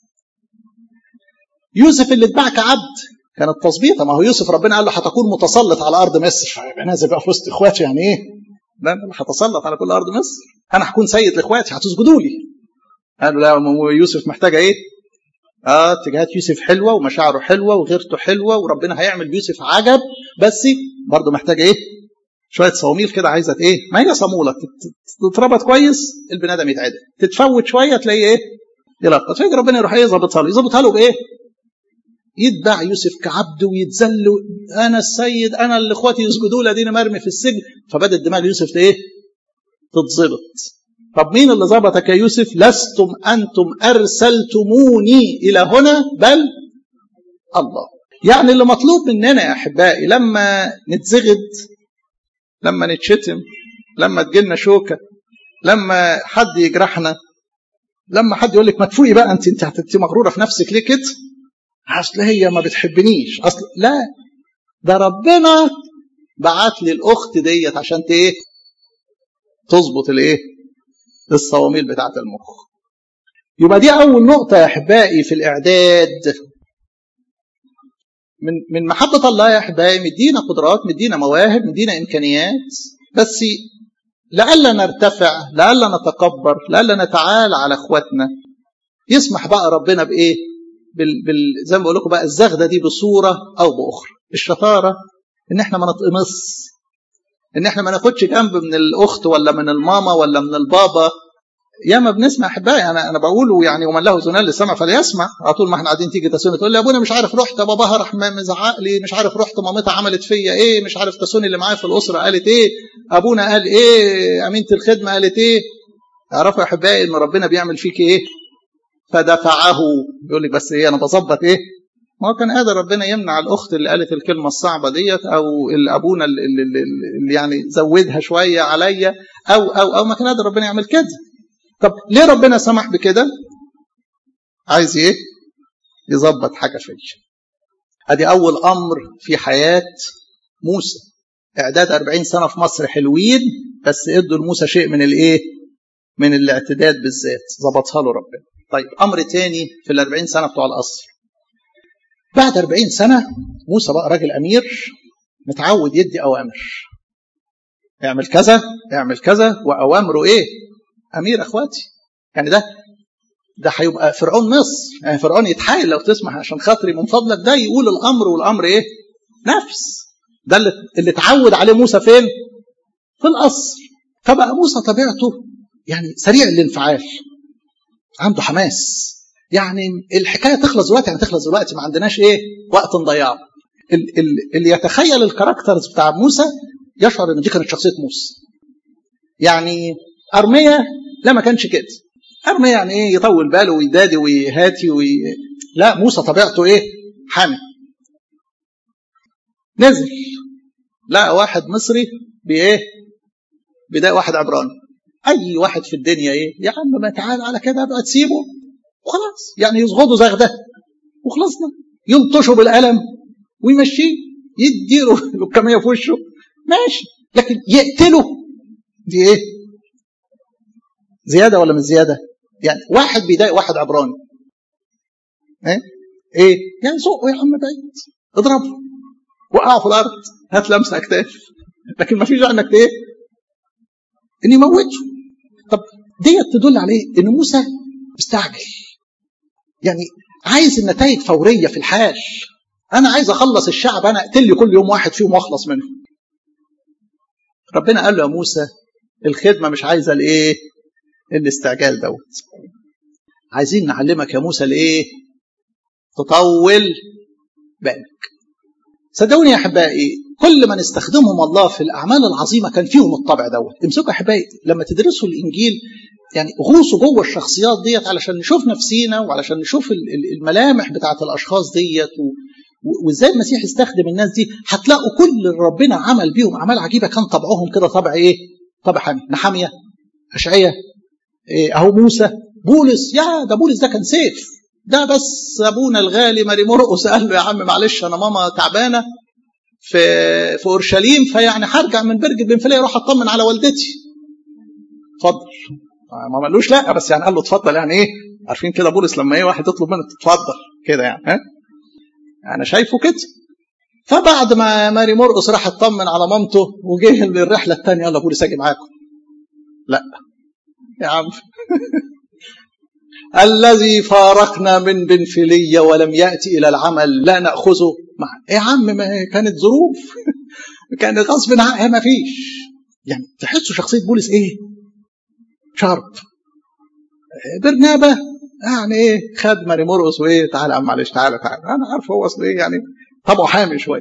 يوسف اللي اتباع كعبد كانت تظبيطه، ما هو يوسف ربنا قال له هتكون متسلط على ارض مصر، فيبقى نازل بقى في وسط اخواتي يعني ايه؟ لا انا هتسلط على كل ارض مصر، انا هكون سيد لاخواتي هتسجدوا لي. قالوا لا يوسف محتاجه ايه؟ اه اتجاهات يوسف حلوه ومشاعره حلوه وغيرته حلوه وربنا هيعمل بيوسف عجب، بس برضه محتاجه ايه؟ شويه صواميل كده عايزه ايه؟ ما هي صاموله تتربط كويس البني ادم يتعدل، تتفوت شويه تلاقي ايه؟ يلقط. فيجي ربنا يروح يظبطها له، يظبطها له بايه؟ يتباع يوسف كعبد ويتذل، انا السيد انا اللي اخواتي يسجدوا لي اديني مرمي في السجن. فبدت دماغ يوسف ايه؟ تتظبط. طب مين اللي ظبطك يا يوسف؟ لستم انتم ارسلتموني الى هنا بل الله. يعني اللي مطلوب مننا يا احبائي لما نتزغد، لما نتشتم، لما تجيلنا شوكه، لما حد يجرحنا، لما حد يقول لك ما تفوقي بقى انت انت انت مغروره في نفسك ليه كده؟ اصل هي ما بتحبنيش، اصل لا، ده ربنا بعت لي الاخت ديت عشان ايه؟ تظبط الايه؟ الصواميل بتاعه المخ. يبقى دي اول نقطه يا احبائي في الاعداد. من من محبه الله يا احبائي مدينا قدرات، مدينا مواهب، مدينا امكانيات، بس لألا نرتفع، لألا نتكبر، لألا نتعالى على اخواتنا، يسمح بقى ربنا بايه؟ بال بال زي ما بقول لكم بقى الزغده دي بصوره او باخرى. الشطاره ان احنا ما نتقمص، ان احنا ما ناخدش جنب من الاخت ولا من الماما ولا من البابا. ياما بنسمع احبائي، انا انا بقوله يعني ومن له اذنان للسمع فليسمع. على طول ما احنا قاعدين تيجي تسوني تقول لي يا ابونا مش عارف رحت باباها راح مزعق لي، مش عارف رحت مامتها عملت فيا ايه، مش عارف تسوني اللي معايا في الاسره قالت ايه، ابونا قال ايه، امينه الخدمه قالت ايه. اعرفوا يا احبائي ان ربنا بيعمل فيك ايه؟ فدفعه. بيقول لك بس ايه انا بظبط ايه؟ ما هو كان قادر ربنا يمنع الاخت اللي قالت الكلمه الصعبه ديت، او الابونا اللي, اللي, اللي يعني زودها شويه عليا، او او او ما كان قادر ربنا يعمل كده. طب ليه ربنا سمح بكده؟ عايز ايه؟ يظبط حاجه فيا. ادي اول امر في حياه موسى. اعداد أربعين سنه في مصر حلوين، بس ادوا لموسى شيء من الايه؟ من الاعتداد بالذات، ظبطها له ربنا. طيب امر تاني في الأربعين سنه بتوع القصر. بعد أربعين سنه موسى بقى راجل امير متعود يدي اوامر، اعمل كذا اعمل كذا، واوامره ايه؟ امير اخواتي. يعني ده ده هيبقى فرعون مصر، يعني فرعون يتحايل لو تسمح عشان خاطري من فضلك، ده يقول الامر والامر ايه؟ نفس. ده اللي اللي اتعود عليه موسى فين؟ في القصر. فبقى موسى طبيعته يعني سريع الانفعال، عنده حماس، يعني الحكايه تخلص دلوقتي يعني تخلص دلوقتي، ما عندناش ايه وقت نضيعه. اللي يتخيل الكاركترز بتاع موسى يشعر ان دي كانت شخصيه موسى. يعني ارميا لا ما كانش كده، ارميا يعني ايه يطول باله ويدادي ويهاتي وي... لا موسى طبيعته ايه حامي. نزل لا واحد مصري بايه بدايه واحد عبراني، اي واحد في الدنيا ايه يا عم ما تعال على كده بقى تسيبه وخلاص، يعني يصغدوا زغده وخلصنا، يلطشوا بالقلم ويمشيه، يديله الكمية في وشه ماشي، لكن يقتله دي ايه زيادة ولا مش زيادة؟ يعني واحد بيضايق واحد عبراني ايه ايه يعني سوقه يا عم بعيد، اضربه وقعه في الارض، هات لمسه اكتاف، لكن ما فيش عنك ايه ان يموته. طب ديت تدل عليه ان موسى مستعجل، يعني عايز النتائج فورية في الحال، انا عايز اخلص الشعب، انا اقتل لي كل يوم واحد فيهم واخلص منه. ربنا قال له يا موسى الخدمة مش عايزة الايه الاستعجال دوت، عايزين نعلمك يا موسى الايه تطول بالك. صدقوني يا احبائي كل ما نستخدمهم الله في الاعمال العظيمه كان فيهم الطبع دوت. امسكوا يا احبائي لما تدرسوا الانجيل يعني غوصوا جوه الشخصيات ديت علشان نشوف نفسينا وعلشان نشوف الملامح بتاعه الاشخاص ديت وازاي المسيح يستخدم الناس دي. هتلاقوا كل اللي ربنا عمل بيهم اعمال عجيبه كان طبعهم كده طبع ايه؟ طبع حامي. نحمية، اشعياء، إيه اهو موسى، بولس، يا ده بولس ده كان سيف، ده بس ابونا الغالي ماري مرقس قال له يا عم معلش انا ماما تعبانه في في اورشليم، فيعني هرجع من برج بنفليه اروح اطمن على والدتي. اتفضل. ما قالوش لا، بس يعني قال له اتفضل، يعني ايه عارفين كده بولس لما ايه واحد يطلب منه اتفضل كده يعني ها انا شايفه كده. فبعد ما ماري مرقس راح اطمن على مامته وجه الرحله الثانيه يلا بولس اجي معاكم. لا يا عم الذي فارقنا من بنفليه ولم ياتي الى العمل لا ناخذه معنا. يا عم ما كانت ظروف كان غصب عنها ما فيش. يعني تحسوا شخصيه بولس ايه شارب. برنابا يعني ايه خد ماري مرقس وايه تعالى يا عم معلش تعالى تعالى انا عارف هو اصل ايه يعني طبعه حامي شويه.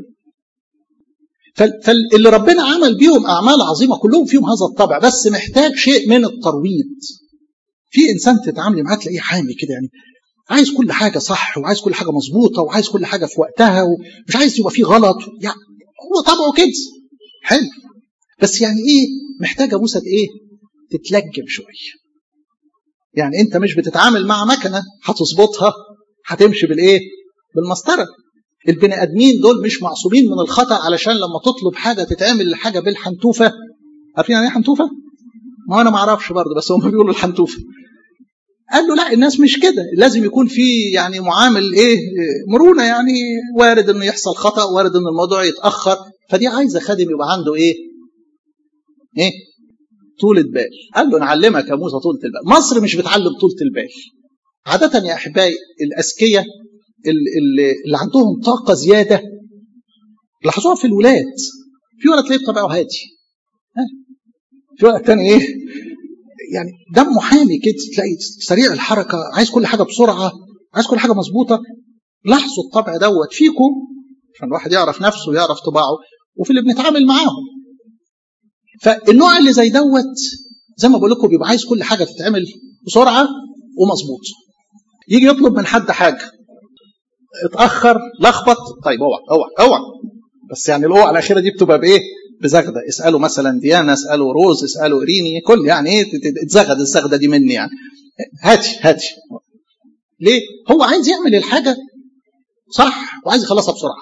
فاللي ربنا عمل بيهم اعمال عظيمه كلهم فيهم هذا الطبع، بس محتاج شيء من الترويض. في انسان تتعاملي معاه تلاقيه حامي كده، يعني عايز كل حاجه صح وعايز كل حاجه مظبوطه وعايز كل حاجه في وقتها ومش عايز يبقى فيه غلط، يعني هو طبعه كده حلو، بس يعني ايه محتاجه موسى ايه تتلجم شويه. يعني انت مش بتتعامل مع مكنه هتظبطها هتمشي بالايه بالمسطره. البني ادمين دول مش معصومين من الخطا، علشان لما تطلب حاجه تتعمل الحاجه بالحنتوفه. عارفين يعني ايه حنتوفه؟ ما انا ما اعرفش برضه بس هم بيقولوا الحنتوفه. قال له لا الناس مش كده، لازم يكون في يعني معامل ايه مرونه، يعني وارد انه يحصل خطا، وارد ان الموضوع يتاخر، فدي عايزه خادم يبقى عنده ايه ايه طولة بال. قال له نعلمك يا موسى طولة البال. مصر مش بتعلم طولة البال عاده يا احبائي. الاذكياء اللي, اللي عندهم طاقه زياده لاحظوها في الولاد. في ولد تلاقيه بطبعه هادي، في ولد تاني ايه يعني دمه حامي كده، تلاقي سريع الحركه، عايز كل حاجه بسرعه، عايز كل حاجه مظبوطه. لاحظوا الطبع دوت فيكم عشان الواحد يعرف نفسه ويعرف طباعه وفي اللي بنتعامل معاهم. فالنوع اللي زي دوت زي ما بقول لكم بيبقى عايز كل حاجه تتعمل بسرعه ومظبوطه. يجي يطلب من حد حاجه اتاخر لخبط، طيب اوعى اوعى اوعى، بس يعني الاوعى الاخيره دي بتبقى بايه بزغده. اسالوا مثلا ديانا، اسالوا روز، اسالوا ريني، كل يعني ايه اتزغد الزغده دي مني يعني هاتي هاتي. ليه؟ هو عايز يعمل الحاجه صح وعايز يخلصها بسرعه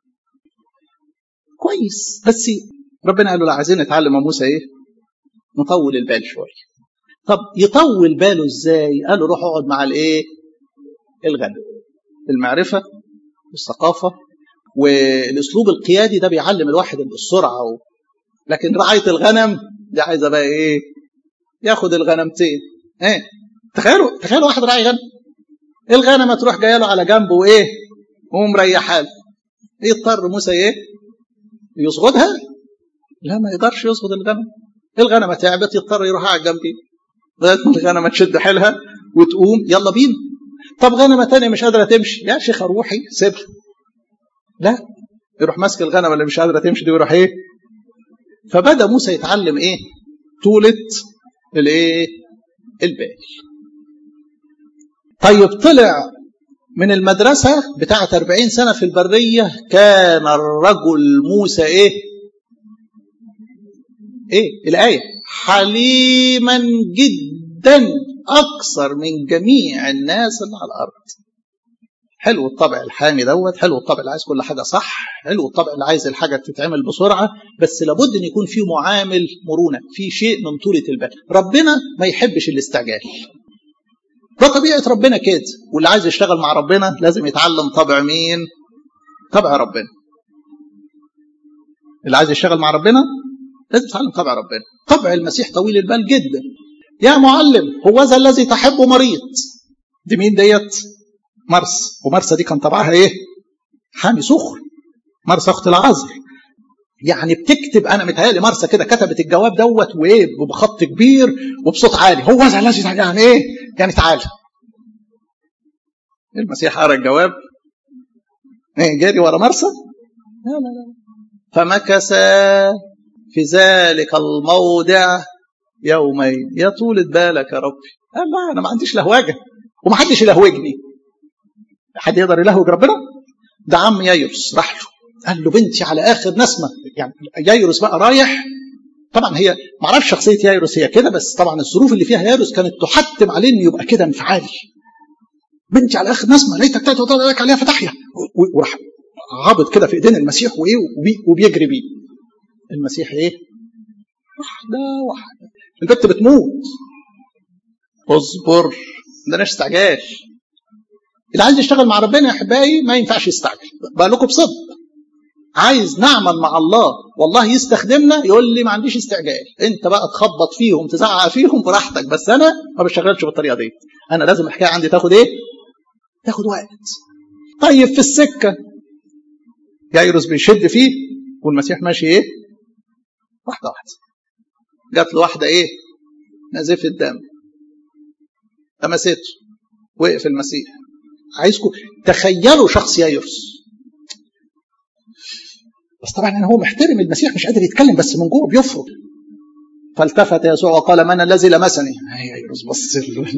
كويس. بس ربنا قال له لا عايزين نتعلم يا موسى ايه نطول البال شويه. طب يطول باله ازاي؟ قال له روح اقعد مع الايه الغنم. المعرفه والثقافه والاسلوب القيادي ده بيعلم الواحد السرعه و... لكن رعايه الغنم دي عايزه بقى ايه ياخد الغنمتين. ايه تخيلوا تخيلوا واحد راعي غنم، الغنمه تروح جايه له على جنبه وايه ومريحها له، يضطر موسى ايه يصغدها لا ما يقدرش يصغد الغنم. الغنمة تعبت يضطر يروح قاعد جنبي لغايه ما الغنمة تشد حيلها وتقوم يلا بينا. طب غنمة تانية مش قادرة تمشي، يا شيخ روحي سيبها. لا، يروح ماسك الغنمة اللي مش قادرة تمشي دي ويروح ايه. فبدأ موسى يتعلم ايه؟ طولة الايه؟ البال. طيب طلع من المدرسة بتاعة أربعين سنة في البرية، كان الرجل موسى ايه؟ ايه الآية؟ حليما جدا أكثر من جميع الناس اللي على الأرض. حلو الطبع الحامي دوت، حلو الطبع اللي عايز كل حاجة صح، حلو الطبع اللي عايز الحاجة تتعمل بسرعة، بس لابد أن يكون فيه معامل مرونة، في شيء من طولة البال. ربنا ما يحبش الاستعجال، ده طبيعة ربنا كده. واللي عايز يشتغل مع ربنا لازم يتعلم طبع مين؟ طبع ربنا. اللي عايز يشتغل مع ربنا لازم يتعلم طبع ربنا. طبع المسيح طويل البال جدا. يا معلم هو ذا الذي تحبه مريض. دي مين ديت؟ مرس. ومرسى دي كان طبعها ايه؟ حامي سخر. مرسى اخت العذر. يعني بتكتب، انا متهيألي مرسى كده كتبت الجواب دوت وايه وبخط كبير وبصوت عالي، هو ذا الذي يعني ايه؟ يعني تعالى. المسيح قرا الجواب ايه جاري ورا مرسى؟ لا لا لا. فمكث في ذلك الموضع يومين. يا طولة بالك يا ربي. قال لا انا ما عنديش لهواجه ومحدش يلهوجني. حد يقدر يلهوج ربنا؟ ده عم يايروس راح له قال له بنتي على اخر نسمه. يعني يايروس بقى رايح، طبعا هي ما اعرفش شخصيه يايروس هي كده، بس طبعا الظروف اللي فيها يايروس كانت تحتم عليه انه يبقى كده انفعالي. بنتي على اخر نسمه ليتك تقعد لك عليها فتحيا، وراح عابط كده في ايدين المسيح وايه وبيجري بيه. المسيح ايه؟ واحده واحده. البت بتموت. اصبر، ده مش استعجال. اللي عايز يشتغل مع ربنا يا احبائي ما ينفعش يستعجل. بقول لكم بصدق، عايز نعمل مع الله والله يستخدمنا يقول لي ما عنديش استعجال. انت بقى تخبط فيهم تزعق فيهم براحتك، بس انا ما بشتغلش بالطريقه دي. انا لازم الحكايه عندي تاخد ايه؟ تاخد وقت. طيب في السكه يايروس بيشد فيه والمسيح ماشي ايه؟ واحده واحده. جات له واحده ايه؟ نزيف الدم، لمسته، وقف المسيح. عايزكم تخيلوا شخص يايروس، بس طبعا يعني هو محترم المسيح مش قادر يتكلم، بس من جوه بيفرق. فالتفت يسوع وقال من الذي لمسني؟ يايروس بص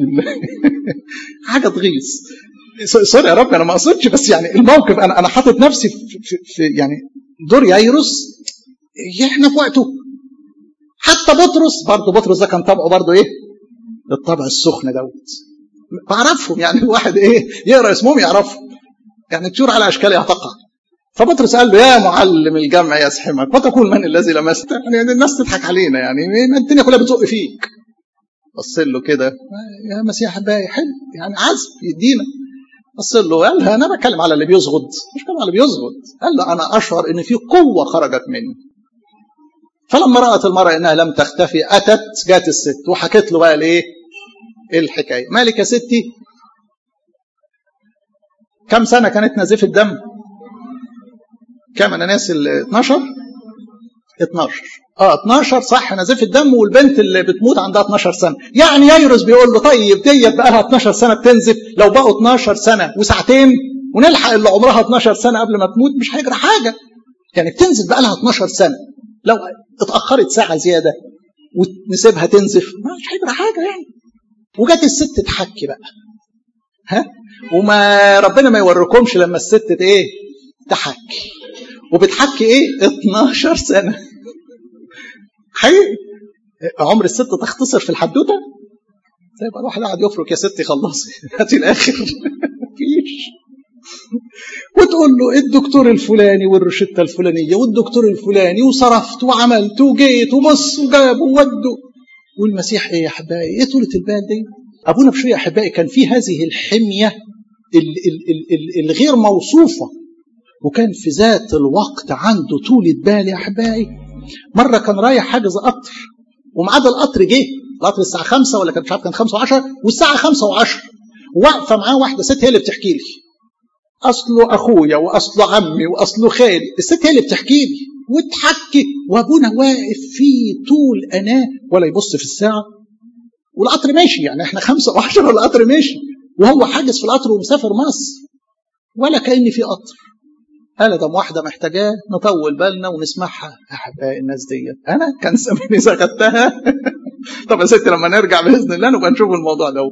حاجه تغيظ. سوري يا رب انا ما اقصدش، بس يعني الموقف انا انا حاطط نفسي في, في, في يعني دور يايروس. احنا في وقته. حتى بطرس برضه، بطرس ده كان طبعه برضه ايه؟ الطبع السخن دوت. بعرفهم يعني الواحد ايه يقرا اسمهم يعرفهم، يعني تشور على اشكالها تقع. فبطرس قال له يا معلم الجمع يزحمك وتقول من الذي لمست. يعني الناس تضحك علينا، يعني الدنيا كلها بتزق فيك. بص له كده يا مسيح باي حلو يعني عزم يدينا. بص له قال انا بتكلم على اللي بيزغد، مش بتكلم على اللي بيزغد. قال له انا اشعر ان في قوه خرجت مني. فلما رأت المرأة انها لم تختفي اتت جات الست وحكت له بقى الايه الحكايه. مالك يا ستي؟ كم سنه كانت نزيف الدم؟ كم انا ناس ال اتناشر اتناشر اه اتناشر صح نزيف الدم، والبنت اللي بتموت عندها اتناشر سنه. يعني يايروس بيقول له طيب ديت بقى لها اتناشر سنه بتنزف، لو بقوا اتناشر سنه وساعتين ونلحق اللي عمرها اتناشر سنه قبل ما تموت مش هيجرى حاجه. يعني بتنزف بقى لها اتناشر سنه، لو اتاخرت ساعه زياده ونسيبها تنزف مش هيجرى حاجه يعني. وجت الست تحكي بقى، ها، وما ربنا ما يوريكمش لما الست ايه تحكي، وبتحكي ايه اتناشر سنه. حقيقي عمر الست تختصر في الحدوته. طيب الواحد قاعد يفرك يا ستي خلصي هاتي الاخر مفيش. وتقول له الدكتور الفلاني والروشته الفلانيه والدكتور الفلاني وصرفت وعملت وجيت وبص وجاب وودوا. والمسيح ايه يا احبائي؟ ايه طولة البال دي؟ ابونا بشويه يا احبائي كان في هذه الحميه الغير موصوفه، وكان في ذات الوقت عنده طولة بال يا احبائي. مره كان رايح حاجز قطر وميعاد القطر جه، القطر الساعه خمسة ولا كان مش عارف كان خمسة وعشرة، والساعه خمسة وعشرة واقفه معاه واحده ست هي اللي بتحكي لي. اصله اخويا واصله عمي واصله خالي. الست هي اللي بتحكي لي وتحكي، وابونا واقف فيه طول اناه ولا يبص في الساعه، والقطر ماشي، يعني احنا خمسة وعشرة القطر ماشي، وهو حاجز في القطر ومسافر مصر ولا كأن في قطر. قال ده واحدة محتاجاه نطول بالنا ونسمعها. أحباء الناس ديت أنا كان سامعني سكتها. طب يا ستي لما نرجع بإذن الله نبقى نشوف الموضوع ده.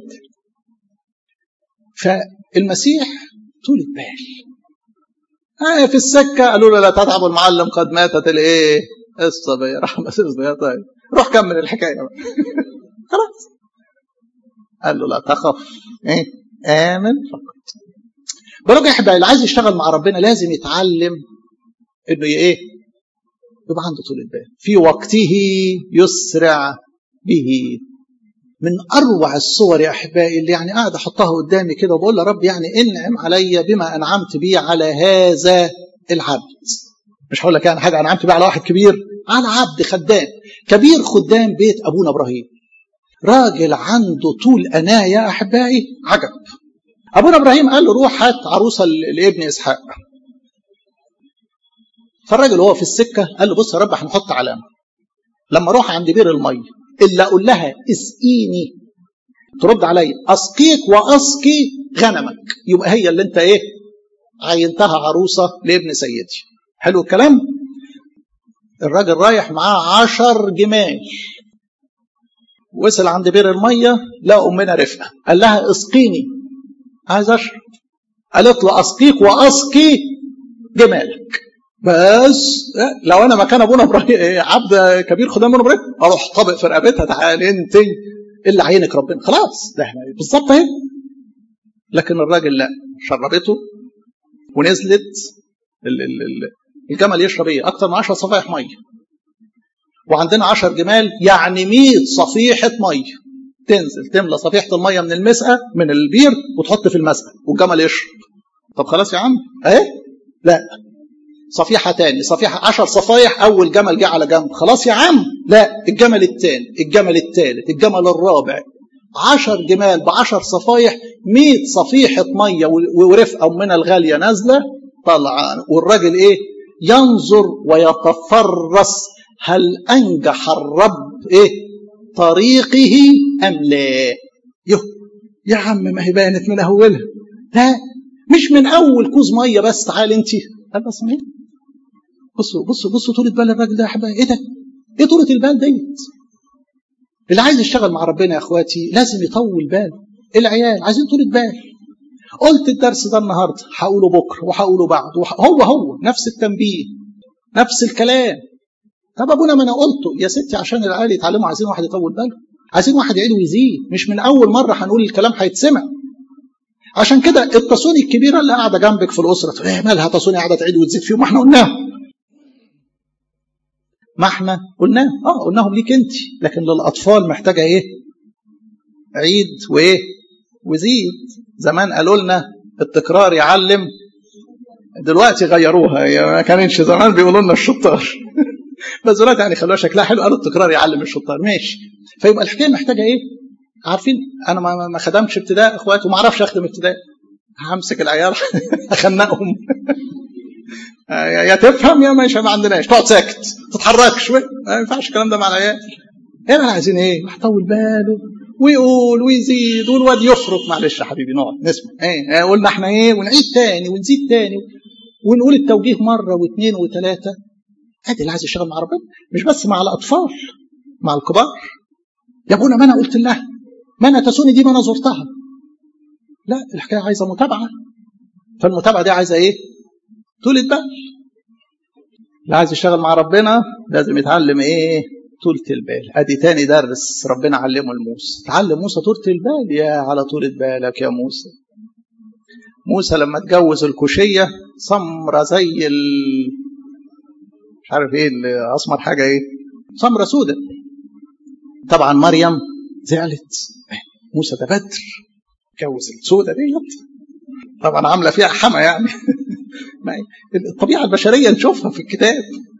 فالمسيح طول البال. آه في السكة قالوا له لا تتعب المعلم قد ماتت الايه الصبية. راح مسيس يا طيب روح كمل الحكاية بقى. خلاص. قال له لا تخف ايه آمن فقط. بلوك يا احبائي اللي عايز يشتغل مع ربنا لازم يتعلم انه ايه يبقى عنده طول البال. في وقته يسرع به. من اروع الصور يا احبائي اللي يعني قاعد احطها قدامي كده وبقول يا رب يعني انعم عليا بما انعمت بيه على هذا العبد. مش هقول لك يعني حاجه انعمت بيه على واحد كبير، على عبد خدام كبير خدام بيت ابونا ابراهيم. راجل عنده طول اناه يا احبائي عجب. ابونا ابراهيم قال له روح هات عروسه لابن اسحاق. فالراجل وهو في السكه قال له بص يا رب هنحط علامه، لما اروح عند بير الميه الا اقول لها اسقيني ترد علي اسقيك واسقي غنمك، يبقى هي اللي انت ايه عينتها عروسه لابن سيدي. حلو الكلام. الراجل رايح معاه عشر جمال، وصل عند بير الميه لقى امنا رفقه، قال لها اسقيني عايز اشرب. قالت له اسقيك واسقي جمالك. بس لو انا مكان ابونا ابراهيم عبد كبير خدام ابونا ابراهيم اروح طابق في رقبتها تعالى انت اللي عينك ربنا خلاص ده احنا بالظبط اهي. لكن الراجل لا، شربته ونزلت الجمل يشرب ايه اكتر من عشر صفائح ميه، وعندنا عشر جمال يعني مئة صفيحه ميه. تنزل تملى صفيحه الميه من المسقه من البير وتحط في المسقه والجمل يشرب. طب خلاص يا عم اهي، لا صفيحة تاني صفيحة عشر صفايح. أول جمل جه على جنب خلاص يا عم، لا الجمل التاني الجمل التالت الجمل الرابع. عشر جمال بعشر صفايح مئة صفيحة مية ورفقة من الغالية نازلة طلع. والراجل إيه ينظر ويتفرس هل أنجح الرب إيه طريقه أم لا. يوه يا عم ما هي بانت من أولها، لا مش من أول كوز مية بس تعال أنت. قال بس مين بصوا بصوا بصوا طولة بال الراجل ده يا حبايبي. ايه ده؟ ايه طولة البال ديت؟ اللي عايز يشتغل مع ربنا يا اخواتي لازم يطول بال. العيال عايزين طولة بال. قلت الدرس ده النهارده هقوله بكره وهقوله بعد وح... هو هو نفس التنبيه نفس الكلام. طب ابونا ما انا قلته يا ستي عشان العيال يتعلموا. عايزين واحد يطول باله، عايزين واحد يعيد ويزيد، مش من اول مره هنقول الكلام هيتسمع. عشان كده التصوني الكبيره اللي قاعده جنبك في الاسره تقول ايه مالها تصوني قاعده تعيد وتزيد فيهم؟ ما احنا قلناها ما احنا قلناه اه قلناهم ليك انت، لكن للاطفال محتاجه ايه عيد وايه وزيد. زمان قالوا لنا التكرار يعلم، دلوقتي غيروها، ما كانش زمان بيقولوا لنا الشطار بس دلوقتي يعني خلوها شكلها حلو قالوا التكرار يعلم الشطار ماشي. فيبقى الحكايه محتاجه ايه عارفين. انا ما خدمتش ابتداء اخواتي وما اعرفش اخدم ابتداء، همسك العيال اخنقهم يا تفهم يا ماشي ما عندناش تقعد ساكت تتحركش ما ينفعش الكلام ده مع العيال. احنا عايزين ايه يطول باله ويقول ويزيد والواد يفرط. معلش يا حبيبي نقعد نسمع ايه قلنا احنا ايه ونعيد تاني ونزيد تاني ونقول التوجيه مره واثنين وثلاثه. ادي اللي عايز يشتغل مع ربنا مش بس مع الاطفال مع الكبار. يا ابونا ما انا قلت لها ما انا تسوني دي ما انا زرتها. لا الحكايه عايزه متابعه، فالمتابعه دي عايزه ايه طولة بال. اللي عايز يشتغل مع ربنا لازم يتعلم ايه طولة البال. ادي تاني درس ربنا علمه لموسى. تعلم موسى طولة البال. يا على طولة بالك يا موسى. موسى لما اتجوز الكوشية سمرة زي ال... مش عارف ايه اسمر حاجة ايه سمرة سودة. طبعا مريم زعلت موسى ده بدر اتجوز السودة ديت طبعا عاملة فيها حما يعني الطبيعة البشرية نشوفها في الكتاب.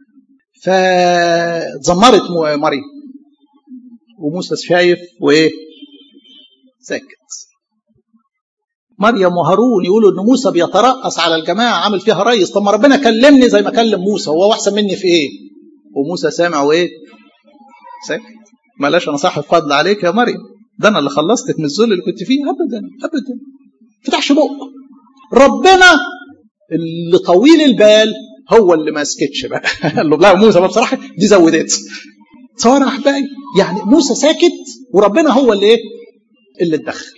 فزمرت مريم وموسى شايف وايه ساكت. مريم وهارون يقولوا ان موسى بيترأس على الجماعه عامل فيها ريس. طب ما ربنا كلمني زي ما كلم موسى، هو احسن مني في ايه؟ وموسى سامع وايه؟ ساكت. مالاش انا صاحب فضل عليك يا مريم، ده انا اللي خلصتك من الذل اللي كنت فيه. ابدا ابدا، فتحش بقه. ربنا اللي طويل البال هو اللي ما سكتش بقى. قال له لا موسى بصراحه دي زودت. تصور يا احبائي، يعني موسى ساكت وربنا هو اللي ايه؟ اللي اتدخل.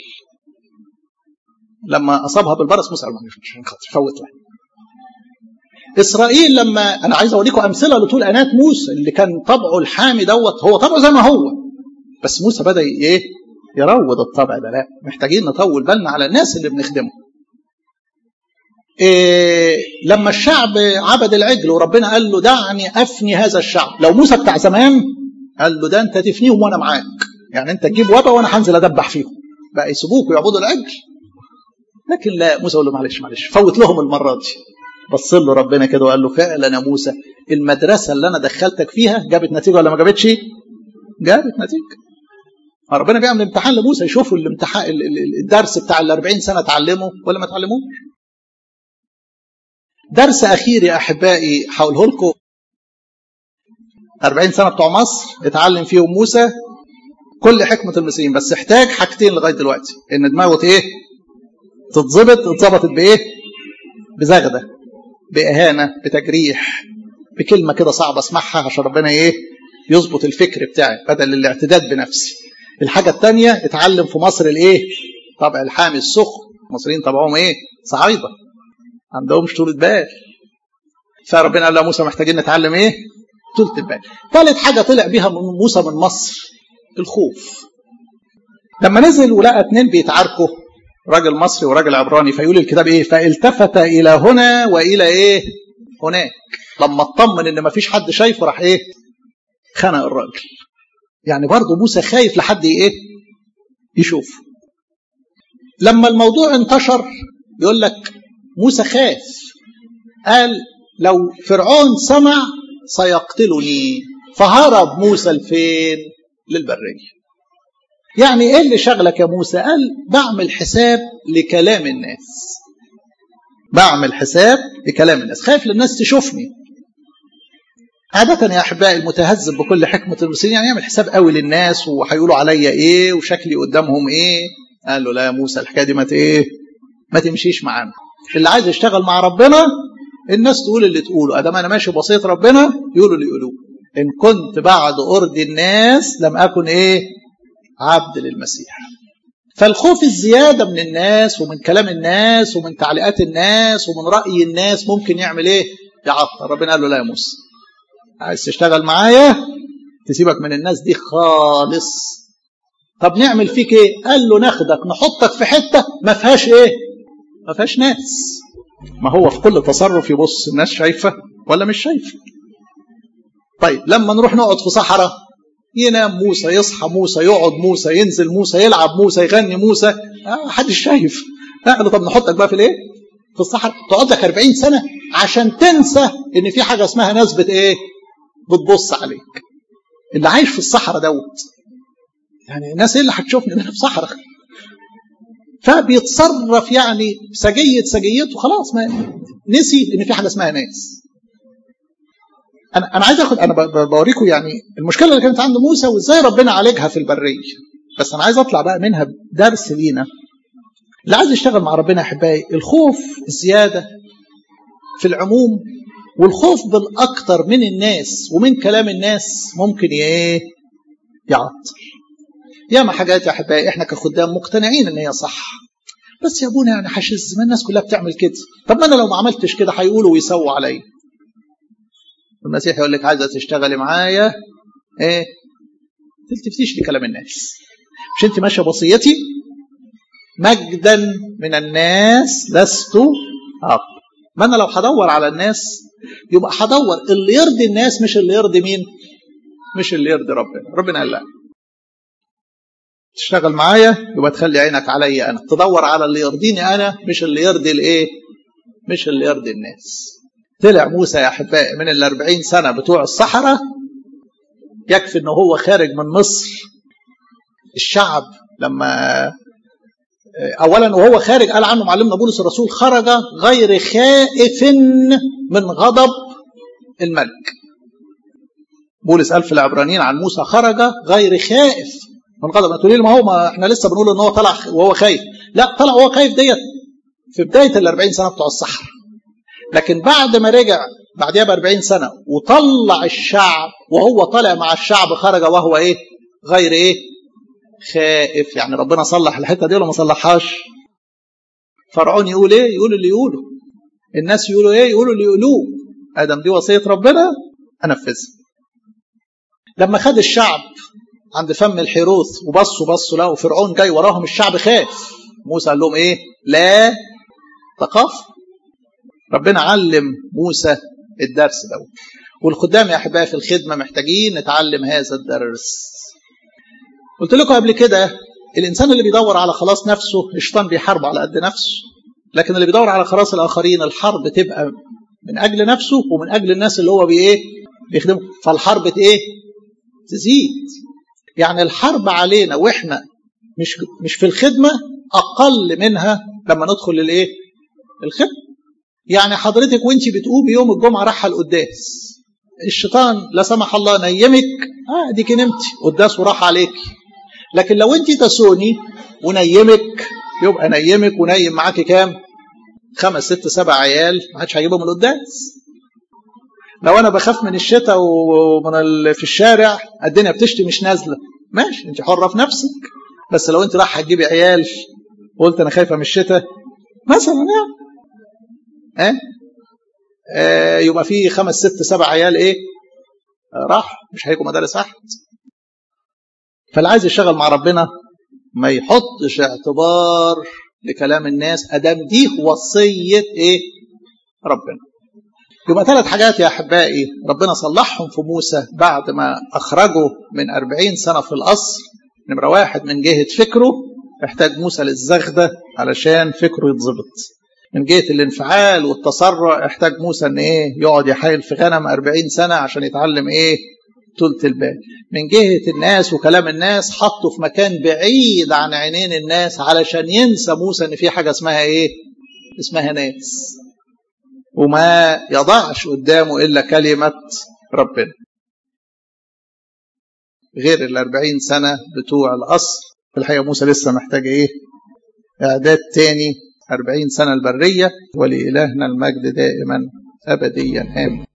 لما اصابها بالبرص موسى قال مش فوت لها. اسرائيل لما انا عايز اوريكم امثله لطول انات موسى اللي كان طبعه الحامي دوت، هو طبعه زي ما هو، بس موسى بدا ايه؟ يروض الطبع ده. لا، محتاجين نطول بالنا على الناس اللي بنخدمهم. إيه لما الشعب عبد العجل وربنا قال له دعني افني هذا الشعب، لو موسى بتاع زمان قال له ده انت تفنيهم وانا معاك، يعني انت تجيب وبا وانا هنزل ادبح فيهم، بقى يسيبوك ويعبدوا العجل. لكن لا، موسى قال له معلش معلش فوت لهم المره دي. بص له ربنا كده وقال له فعلا يا موسى المدرسه اللي انا دخلتك فيها جابت نتيجه ولا ما جابتش؟ جابت نتيجه. ربنا بيعمل امتحان لموسى يشوفوا الامتحان الدرس بتاع ال أربعين سنه اتعلمه ولا ما اتعلموش. درس اخير يا احبائي هقوله لكم. أربعين سنه بتوع مصر اتعلم فيهم موسى كل حكمه المصريين، بس احتاج حاجتين لغايه دلوقتي، ان دماغه ايه؟ تتظبط. اتظبطت بايه؟ بزغده، باهانه، بتجريح، بكلمه كده صعبه اسمعها عشان ربنا ايه؟ يظبط الفكر بتاعي بدل الاعتداد بنفسي. الحاجه الثانيه اتعلم في مصر الايه؟ طبع الحامي السخن. المصريين طبعهم ايه؟ صعايده، عندهمش طولة بال. فربنا قال له موسى محتاجين نتعلم ايه؟ طولة البال. ثالث حاجه طلع بيها موسى من مصر الخوف. لما نزل ولقى اتنين بيتعاركوا، راجل مصري وراجل عبراني، فيقول الكتاب ايه؟ فالتفت الى هنا والى ايه؟ هناك. لما اطمن ان مفيش حد شايفه راح ايه؟ خنق الراجل. يعني برضه موسى خايف لحد ايه؟ يشوفه. لما الموضوع انتشر يقول لك موسى خاف، قال لو فرعون سمع سيقتلني، فهرب موسى لفين؟ للبرية. يعني ايه اللي شغلك يا موسى؟ قال بعمل حساب لكلام الناس، بعمل حساب لكلام الناس، خايف للناس تشوفني. عادة يا أحبائي المتهذب بكل حكمة المسلمين يعني يعمل حساب قوي للناس وهيقولوا عليا إيه وشكلي قدامهم إيه. قال له لا يا موسى الحكاية دي ما إيه؟ ما تمشيش معانا. اللي عايز يشتغل مع ربنا الناس تقول اللي تقوله، أدام أنا ماشي بسيط ربنا يقولوا اللي يقولوه. إن كنت بعد أرضي الناس لم أكن إيه؟ عبد للمسيح. فالخوف الزيادة من الناس ومن كلام الناس ومن تعليقات الناس ومن رأي الناس ممكن يعمل إيه؟ يعطل. ربنا قال له لا يا موسى، عايز تشتغل معايا تسيبك من الناس دي خالص. طب نعمل فيك ايه؟ قال له ناخدك نحطك في حته ما فيهاش ايه؟ ما فيهاش ناس. ما هو في كل تصرف يبص الناس شايفه ولا مش شايفه. طيب لما نروح نقعد في صحراء، ينام موسى، يصحى موسى، يقعد موسى، ينزل موسى، يلعب موسى، يغني موسى، آه حدش شايف. قال له طب نحطك بقى في الايه؟ في الصحراء، تقعد لك أربعين سنه عشان تنسى ان في حاجه اسمها ناس بت ايه؟ بتبص عليك. اللي عايش في الصحراء دوت يعني الناس ايه اللي هتشوفني انا في صحراء؟ فبيتصرف يعني سجيه سجيته خلاص، ما نسي ان في حاجه اسمها ناس. انا انا عايز اخد انا بوريكم يعني المشكله اللي كانت عند موسى وازاي ربنا عالجها في البريه، بس انا عايز اطلع بقى منها درس لينا. اللي عايز يشتغل مع ربنا يا احبائي الخوف الزياده في العموم والخوف بالاكثر من الناس ومن كلام الناس ممكن ايه؟ يعطل. ياما حاجات يا احبائي احنا كخدام مقتنعين ان هي صح، بس يا ابونا يعني حشز ما الناس كلها بتعمل كده، طب ما انا لو ما عملتش كده هيقولوا ويسووا عليا. المسيح يقول لك عايزه تشتغلي معايا ايه؟ تلتفتيش لكلام الناس. مش انت ماشيه بوصيتي؟ مجدا من الناس لست أب. ما انا لو هدور على الناس يبقى هدور اللي يرضي الناس مش اللي يرضي مين؟ مش اللي يرضي ربنا. ربنا قال لا، تشتغل معايا يبقى تخلي عينك عليا انا، تدور على اللي يرضيني انا مش اللي يرضي الايه؟ مش اللي يرضي الناس. طلع موسى يا احبائي من الأربعين سنه بتوع الصحراء، يكفي انه هو خارج من مصر. الشعب لما اولا وهو خارج قال عنه معلمنا بولس الرسول خرج غير خائف من غضب الملك. بولس قال في العبرانيين عن موسى خرج غير خائف من غضب. تقول لي ما هو ما احنا لسه بنقول ان هو طلع وهو خايف. لا، طلع وهو خايف ديت في بدايه ال أربعين سنه بتوع الصحراء، لكن بعد ما رجع بعدها ب أربعين سنه وطلع الشعب وهو طالع مع الشعب خرج وهو ايه؟ غير ايه؟ خائف. يعني ربنا صلح الحته دي ولا ما صلحهاش؟ فرعون يقول ايه؟ يقول اللي يقوله. الناس يقولوا ايه؟ يقولوا اللي يقولوه. ادم دي وصيه ربنا انفذها. لما خد الشعب عند فم الحيروث وبصوا بصوا لقوا فرعون جاي وراهم، الشعب خاف. موسى قال لهم ايه؟ لا تخاف. ربنا علم موسى الدرس ده. والخدام يا احبائي في الخدمه محتاجين نتعلم هذا الدرس. قلت لكم قبل كده الانسان اللي بيدور على خلاص نفسه الشيطان بيحارب على قد نفسه، لكن اللي بيدور على خلاص الاخرين الحرب تبقى من اجل نفسه ومن اجل الناس اللي هو بايه بيخدمه. فالحرب ايه؟ تزيد. يعني الحرب علينا واحنا مش مش في الخدمه اقل منها لما ندخل للايه؟ الخدمه. يعني حضرتك وانت بتقومي يوم الجمعه رايحه القداس، الشيطان لا سمح الله نيمك، اه اديك نمتي قداس وراح عليك. لكن لو انت تسوني ونيمك يبقى نيمك ونيم معاكي كام؟ خمس ست سبع عيال ما حدش هيجيبهم من القداس. لو انا بخاف من الشتاء ومن في الشارع الدنيا بتشتي مش نازله، ماشي انت حره في نفسك. بس لو انت رايحه تجيبي عيال وقلت انا خايفه من الشتاء مثلا يعني اه, آه يبقى في خمس ست سبع عيال ايه؟ آه راح مش هيجوا مدارس احد. فاللي عايز يشتغل مع ربنا ما يحطش اعتبار لكلام الناس ادام دي وصيه ايه؟ ربنا. يبقى ثلاث حاجات يا احبائي ربنا صلحهم في موسى بعد ما اخرجه من أربعين سنه في القصر. نمره واحد من جهه فكره، احتاج موسى للزغده علشان فكره يتظبط. من جهه الانفعال والتسرع احتاج موسى ان ايه؟ يقعد يحايل في غنم أربعين سنه عشان يتعلم ايه؟ طولة البال. من جهه الناس وكلام الناس حطه في مكان بعيد عن عينين الناس علشان ينسى موسى ان في حاجه اسمها ايه؟ اسمها ناس، وما يضعش قدامه إلا كلمة ربنا. غير الأربعين سنة بتوع القصر. في الحقيقة موسى لسه محتاج إيه؟ إعداد تاني. أربعين سنة البرية. ولإلهنا المجد دائما أبديا آمين.